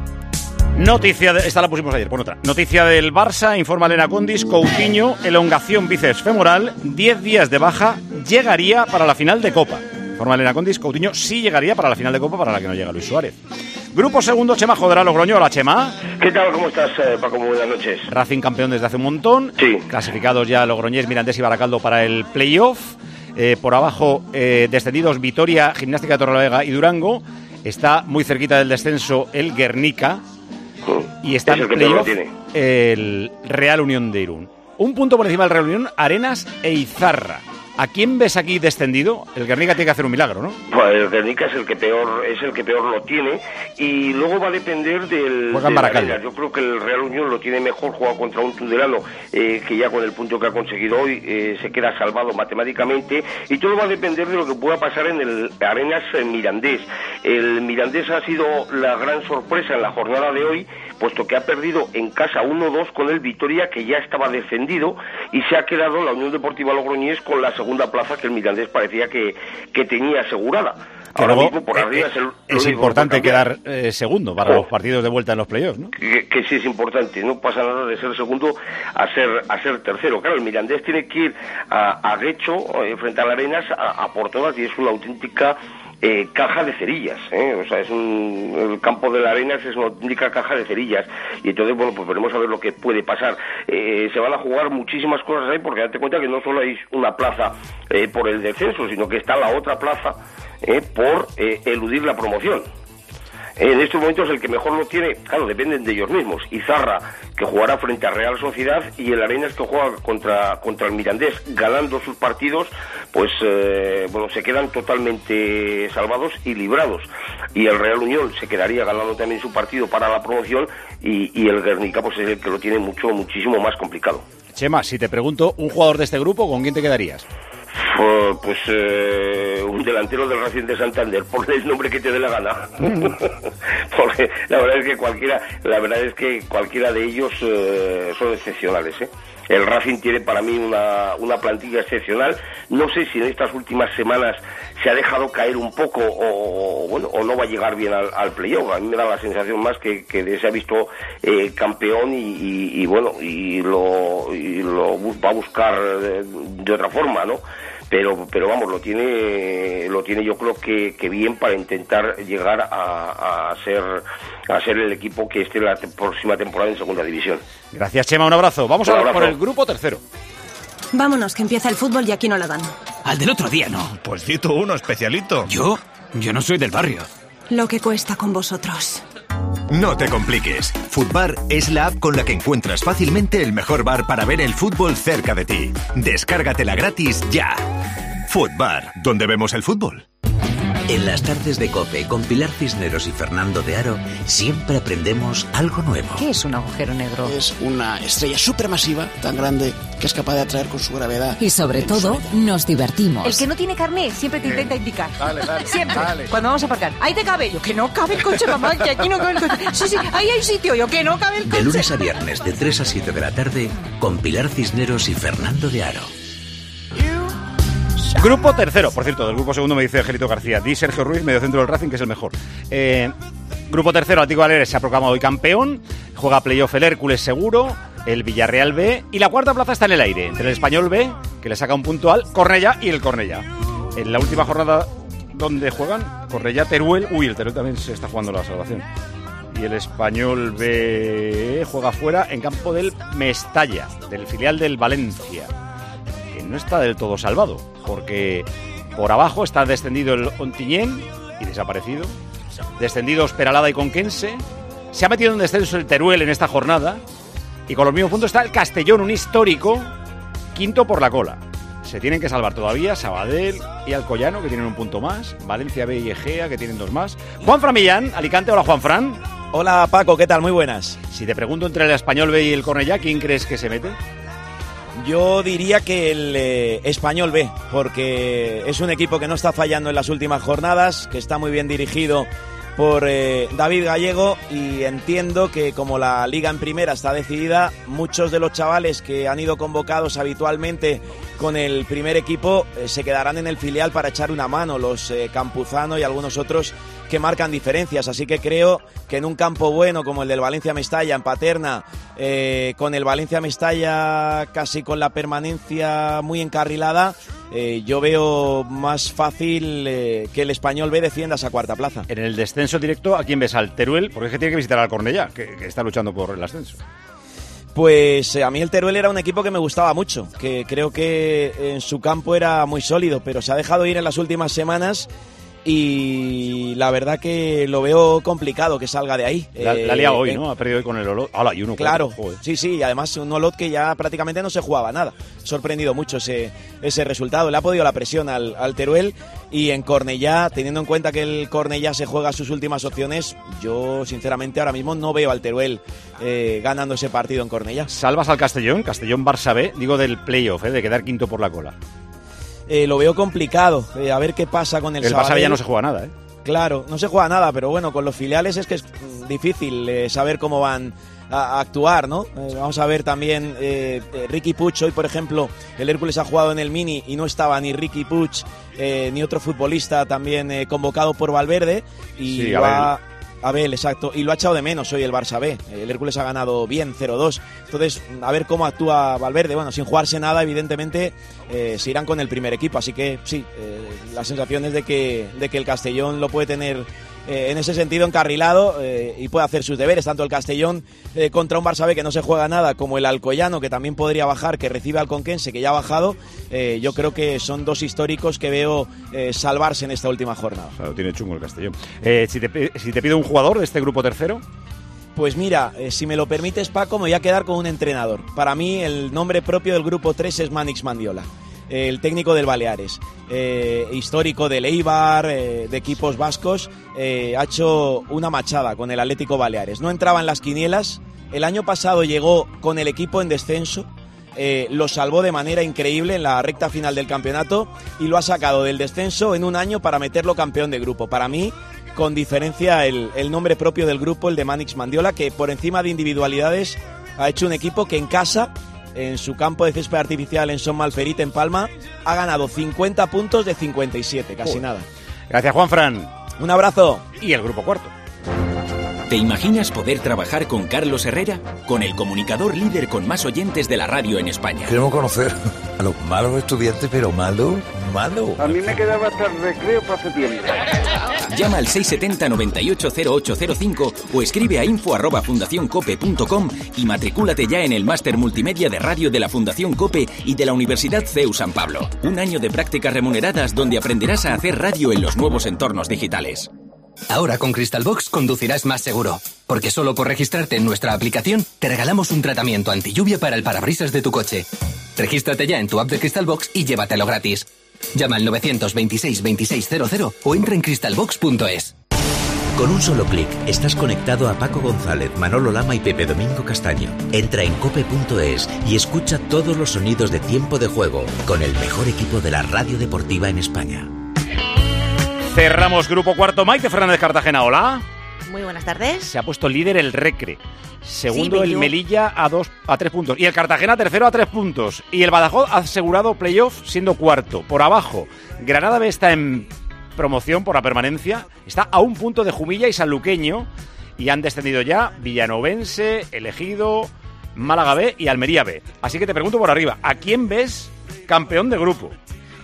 Noticia, de, esta la pusimos ayer, pon otra. Noticia del Barça, informa Elena Condis, Coutinho, elongación bíceps femoral, diez días de baja, llegaría para la final de Copa. Informa Elena Condis, Coutinho sí llegaría para la final de Copa para la que no llega Luis Suárez. Grupo segundo, Chema Jodera Logroño. Hola, Chema. ¿Qué tal? ¿Cómo estás, eh, Paco? Muy buenas noches. Racing campeón desde hace un montón. Sí. Clasificados ya Logroñés, Mirandés y Baracaldo para el playoff. Eh, por abajo, eh, descendidos Vitoria, Gimnástica de Torrelavega y Durango. Está muy cerquita del descenso el Guernica. Y está en playoff el Real Unión de Irún. Un punto por encima del Real Unión, Arenas e Izarra. ¿A quién ves aquí descendido? El Guernica tiene que hacer un milagro, ¿no? Pues el Guernica es el que peor es el que peor lo tiene y luego va a depender del... Juega en Baracaldo. Yo creo que el Real Unión lo tiene mejor, juega contra un Tudelano eh, que ya con el punto que ha conseguido hoy eh, se queda salvado matemáticamente y todo va a depender de lo que pueda pasar en el Arenas Mirandés. El Mirandés ha sido la gran sorpresa en la jornada de hoy, puesto que ha perdido en casa uno dos con el Vitoria, que ya estaba defendido, y se ha quedado la Unión Deportiva Logroñés con la segunda plaza que el Mirandés parecía que, que tenía asegurada. Que Ahora luego, mismo por arriba eh, es, el, es importante quedar eh, segundo para oh. los partidos de vuelta en los playoffs, ¿no? Que, que sí es importante, no pasa nada de ser segundo a ser a ser tercero. Claro, el Mirandés tiene que ir a, a Guecho, eh, frente a la Arenas, a, a por todas, y es una auténtica eh, caja de cerillas, ¿eh? O sea, es un, el campo de la Arenas es una auténtica caja de cerillas, y entonces, bueno, pues veremos a ver lo que puede pasar. Eh, se van a jugar muchísimas cosas ahí, porque date cuenta que no solo hay una plaza eh, por el descenso, sino que está la otra plaza eh, por eh, eludir la promoción. En estos momentos el que mejor lo tiene, claro, dependen de ellos mismos. Izarra, que jugará frente a Real Sociedad, y el Arenas, que juega contra contra el Mirandés, ganando sus partidos, pues eh, bueno, se quedan totalmente salvados y librados. Y el Real Unión se quedaría ganando también su partido para la promoción, y, y el Guernica pues es el que lo tiene mucho, muchísimo más complicado. Chema, si te pregunto, un jugador de este grupo, ¿con quién te quedarías? Pues eh, un delantero del Racing de Santander, ponle el nombre que te dé la gana. Porque la verdad es que cualquiera, la verdad es que cualquiera de ellos eh, son excepcionales, ¿eh? El Racing tiene para mí una, una plantilla excepcional. No sé si en estas últimas semanas se ha dejado caer un poco o, o bueno, o no va a llegar bien al, al playoff. A mí me da la sensación más que, que se ha visto eh, campeón y, y, y bueno, y lo, y lo va a buscar de, de otra forma, ¿no? Pero, pero vamos, lo tiene, lo tiene yo creo que, que bien para intentar llegar a, a ser, a ser el equipo que esté la te- próxima temporada en segunda división. Gracias, Chema, un abrazo. Vamos Un a abrazo. por el grupo tercero. Vámonos, que empieza el fútbol y aquí no la dan. Al del otro día no. Pues di tú uno, especialito. ¿Yo? Yo no soy del barrio. Lo que cuesta con vosotros. No te compliques. Futbar es la app con la que encuentras fácilmente el mejor bar para ver el fútbol cerca de ti. Descárgatela gratis ya. Futbar, donde vemos el fútbol. En las tardes de COPE con Pilar Cisneros y Fernando de Aro siempre aprendemos algo nuevo. ¿Qué es un agujero negro? Es una estrella supermasiva tan grande que es capaz de atraer con su gravedad. Y sobre todo, nos divertimos. El que no tiene carné siempre te intenta indicar. Dale, dale. Siempre. Dale. Cuando vamos a aparcar. Ahí te cabe. Yo, que no cabe el coche, mamá, que aquí no cabe el coche. Sí, sí, ahí hay sitio. Yo, que no cabe el coche. De lunes a viernes de tres a siete de la tarde con Pilar Cisneros y Fernando de Aro. Grupo tercero, por cierto, del grupo segundo me dice Angelito García. Di Sergio Ruiz, mediocentro del Racing, que es el mejor. Eh, grupo tercero, Atlético Baleares se ha proclamado hoy campeón. Juega playoff el Hércules seguro, el Villarreal B. Y la cuarta plaza está en el aire, entre el Español B, que le saca un punto al Cornellá, y el Cornellá. En la última jornada donde juegan, Cornellá, Teruel. Uy, el Teruel también se está jugando la salvación. Y el Español B juega fuera en campo del Mestalla, del filial del Valencia. No está del todo salvado, porque Por abajo está descendido el Ontinyent y desaparecido. Descendidos Peralada y Conquense. Se ha metido en descenso el Teruel en esta jornada. Y con los mismos puntos está el Castellón, un histórico, quinto por la cola. Se tienen que salvar todavía Sabadell y Alcoyano, que tienen un punto más. Valencia B y Egea, que tienen dos más. Juanfran Millán, Alicante. Hola, Juanfran. Hola, Paco. ¿Qué tal? Muy buenas. Si te pregunto entre el Español B y el Cornellá, ¿quién crees que se mete? Yo diría que el eh, Español B, porque es un equipo que no está fallando en las últimas jornadas, que está muy bien dirigido por eh, David Gallego, y entiendo que como la liga en primera está decidida, muchos de los chavales que han ido convocados habitualmente con el primer equipo eh, se quedarán en el filial para echar una mano, los eh, Campuzano y algunos otros que marcan diferencias, así que creo que en un campo bueno como el del Valencia Mestalla, en Paterna, eh, con el Valencia Mestalla casi con la permanencia muy encarrilada, eh, yo veo más fácil eh, que el Español B defienda esa cuarta plaza. En el descenso directo, ¿a quién ves? ¿Al Teruel? Porque es que tiene que visitar al Cornellá, que, que está luchando por el ascenso. Pues eh, a mí el Teruel era un equipo que me gustaba mucho, que creo que en su campo era muy sólido, pero se ha dejado ir en las últimas semanas y la verdad que lo veo complicado que salga de ahí. La, eh, la lía hoy, eh, ¿no? Ha perdido hoy con el Olot. ¡Hala! Y uno Claro, cuatro, sí, sí, y además un Olot que ya prácticamente no se jugaba nada. Sorprendido mucho ese, ese resultado. Le ha podido la presión al, al Teruel, y en Cornellá, teniendo en cuenta que el Cornellá se juega sus últimas opciones, yo sinceramente ahora mismo no veo al Teruel eh, ganando ese partido en Cornellá. ¿Salvas al Castellón? Castellón-Barça B, digo del playoff, ¿eh? De quedar quinto por la cola. Eh, lo veo complicado, eh, a ver qué pasa con el, el Sabadell. Barça B ya no se juega nada, ¿eh? Claro, no se juega nada, pero bueno, con los filiales es que es difícil eh, saber cómo van a, a actuar, ¿no? Eh, vamos a ver también eh, eh, Riqui Puig. Hoy, por ejemplo, el Hércules ha jugado en el Mini y no estaba ni Riqui Puig eh, ni otro futbolista también eh, convocado por Valverde, y sí, lo a ha... Abel, exacto, y lo ha echado de menos hoy el Barça B. El Hércules ha ganado bien, cero dos. Entonces, a ver cómo actúa Valverde. Bueno, sin jugarse nada, evidentemente, eh, se irán con el primer equipo. Así que, sí, eh, la sensación es de que, de que el Castellón lo puede tener eh, en ese sentido encarrilado eh, y puede hacer sus deberes. Tanto el Castellón eh, contra un Barça B que no se juega nada, como el Alcoyano, que también podría bajar, que recibe al Conquense, que ya ha bajado. Eh, yo creo que son dos históricos que veo eh, salvarse en esta última jornada. O sea, lo tiene chungo el Castellón. Eh, si, te, si te pido un jugador de este grupo tercero. Pues mira, eh, si me lo permites, Paco, me voy a quedar con un entrenador. Para mí el nombre propio del grupo tres es Manix Mandiola, eh, el técnico del Baleares, eh, histórico del Eibar, eh, de equipos vascos, eh, ha hecho una machada con el Atlético Baleares. No entraba en las quinielas, el año pasado llegó con el equipo en descenso, eh, lo salvó de manera increíble en la recta final del campeonato y lo ha sacado del descenso en un año para meterlo campeón de grupo. Para mí, con diferencia, el, el nombre propio del grupo, el de Manix Mandiola, que por encima de individualidades ha hecho un equipo que en casa, en su campo de césped artificial en Son Malferit, en Palma, ha ganado cincuenta puntos de cincuenta y siete, casi Uy. nada. Gracias, Juanfran. Un abrazo. Y el grupo cuarto. ¿Te imaginas poder trabajar con Carlos Herrera? Con el comunicador líder con más oyentes de la radio en España. Queremos conocer a los malos estudiantes, pero malo, malo. A mí me quedaba hasta el recreo para septiembre. Llama al seis siete cero, nueve ocho cero ocho cero cinco o escribe a info arroba fundación cope punto com y matricúlate ya en el máster multimedia de radio de la Fundación COPE y de la Universidad C E U San Pablo. Un año de prácticas remuneradas donde aprenderás a hacer radio en los nuevos entornos digitales. Ahora con Crystalbox conducirás más seguro, porque solo por registrarte en nuestra aplicación te regalamos un tratamiento antilluvia para el parabrisas de tu coche. Regístrate ya en tu app de Crystalbox y llévatelo gratis. Llama al nueve dos seis, veintiséis cero cero o entra en crystalbox punto es. Con un solo clic estás conectado a Paco González, Manolo Lama y Pepe Domingo Castaño. Entra en cope punto es y escucha todos los sonidos de tiempo de juego con el mejor equipo de la radio deportiva en España. Cerramos grupo cuarto. Maite Fernández Cartagena, hola. Muy buenas tardes. Se ha puesto líder el Recre. Segundo sí, el Melilla a dos a tres puntos. Y el Cartagena tercero a tres puntos. Y el Badajoz ha asegurado playoff siendo cuarto. Por abajo, Granada B está en promoción por la permanencia. Está a un punto de Jumilla y Sanluqueño. Y han descendido ya Villanovense, El Ejido, Málaga B y Almería B. Así que te pregunto por arriba, ¿a quién ves campeón de grupo?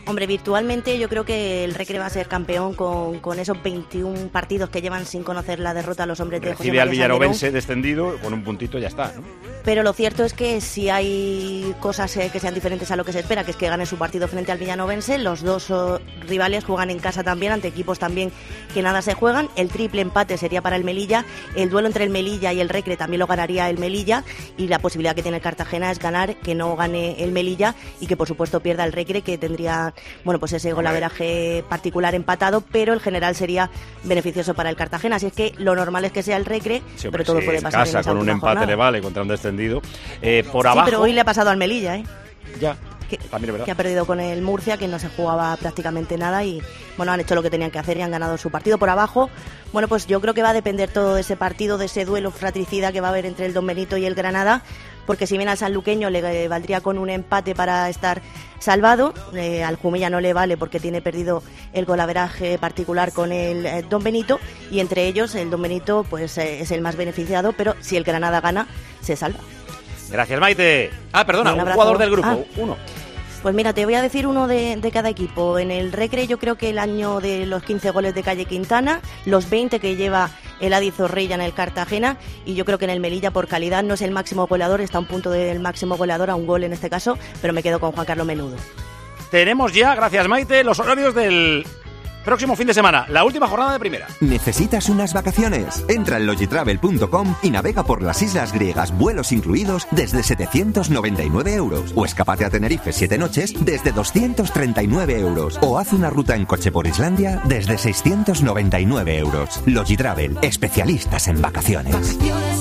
Hombre, virtualmente yo creo que el Recre va a ser campeón con, con esos veintiún partidos que llevan sin conocer la derrota a los hombres de José Recibe al María Salmerón. Villanovense descendido, con un puntito ya está, ¿no? Pero lo cierto es que si hay cosas eh, que sean diferentes a lo que se espera, que es que gane su partido frente al Villanovense, los dos oh, rivales juegan en casa también, ante equipos también que nada se juegan. El triple empate sería para el Melilla, el duelo entre el Melilla y el Recre también lo ganaría el Melilla, y la posibilidad que tiene el Cartagena es ganar, que no gane el Melilla y que por supuesto pierda el Recre, que tendría, bueno, pues ese golaveraje particular empatado, pero el general sería beneficioso para el Cartagena. Así es que lo normal es que sea el Recre, sí, pero todo sí, puede en pasar casa, en esa con un empate jornada. le vale contra un descendido. Eh, por sí, abajo... pero hoy le ha pasado al Melilla, ¿eh? Ya, que, también es verdad. que ha perdido con el Murcia, que no se jugaba prácticamente nada y, bueno, han hecho lo que tenían que hacer y han ganado su partido. Por abajo, bueno, pues yo creo que va a depender todo de ese partido, de ese duelo fratricida que va a haber entre el Don Benito y el Granada, porque si bien al sanluqueño le valdría con un empate para estar salvado, eh, al Jumilla no le vale porque tiene perdido el golaveraje particular con el eh, Don Benito, y entre ellos el Don Benito pues eh, es el más beneficiado, pero si el Granada gana, se salva. Gracias, Maite. Ah, perdona, un, un jugador del grupo, ah. uno. Pues mira, te voy a decir uno de, de cada equipo. En el Recre yo creo que el año de los quince goles de Calle Quintana, los veinte que lleva el Adi Zorrilla en el Cartagena, y yo creo que en el Melilla por calidad no es el máximo goleador, está a un punto del máximo goleador, a un gol en este caso, pero me quedo con Juan Carlos Menudo. Tenemos ya, gracias Maite, los horarios del próximo fin de semana, la última jornada de primera. ¿Necesitas unas vacaciones? Entra en logitravel punto com y navega por las islas griegas, vuelos incluidos, desde setecientos noventa y nueve euros. O escápate a Tenerife siete noches desde doscientos treinta y nueve euros. O haz una ruta en coche por Islandia desde seiscientos noventa y nueve euros. Logitravel, especialistas en vacaciones.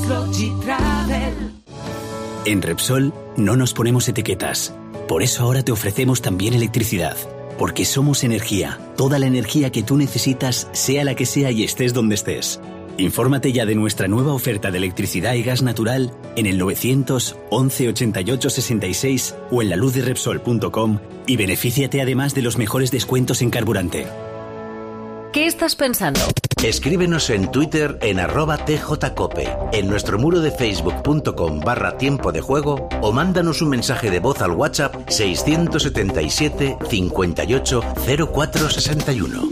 En Repsol no nos ponemos etiquetas. Por eso ahora te ofrecemos también electricidad. Porque somos energía, toda la energía que tú necesitas, sea la que sea y estés donde estés. Infórmate ya de nuestra nueva oferta de electricidad y gas natural en el novecientos once ochenta y ocho sesenta y seis o en la luz de repsol punto com y benefíciate además de los mejores descuentos en carburante. ¿Qué estás pensando? Escríbenos en Twitter en arroba tjcope, en nuestro muro de facebook punto com barra tiempo de juego, o mándanos un mensaje de voz al WhatsApp seiscientos setenta y siete cincuenta y ocho cero cuatro sesenta y uno.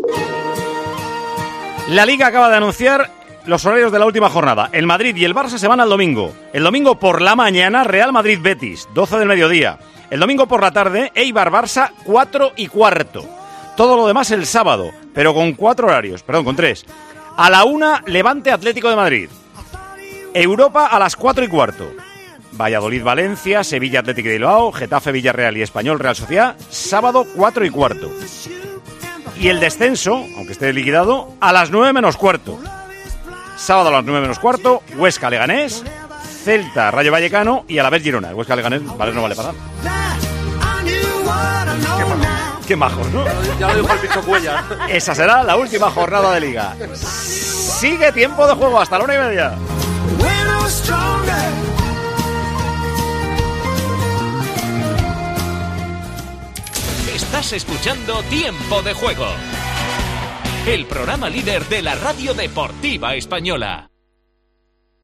La Liga acaba de anunciar los horarios de la última jornada. El Madrid y el Barça se van al domingo. El domingo por la mañana, Real Madrid-Betis, doce del mediodía. El domingo por la tarde, Eibar-Barça, cuatro y cuarto. Todo lo demás el sábado, pero con cuatro horarios, perdón, con tres. A la una, Levante Atlético de Madrid. Europa a las cuatro y cuarto. Valladolid Valencia, Sevilla Atlético de Bilbao, Getafe Villarreal y Español Real Sociedad, sábado cuatro y cuarto. Y el descenso, aunque esté liquidado, a las nueve menos cuarto. Sábado a las nueve menos cuarto, Huesca Leganés, Celta Rayo Vallecano y a la vez Girona. El Huesca Leganés vale, no vale para nada. Qué majos, ¿no? Ya lo dijo el Picho Cuella. Esa será la última jornada de Liga. Sigue tiempo de juego hasta la una y media. Estás escuchando Tiempo de Juego, el programa líder de la radio deportiva española.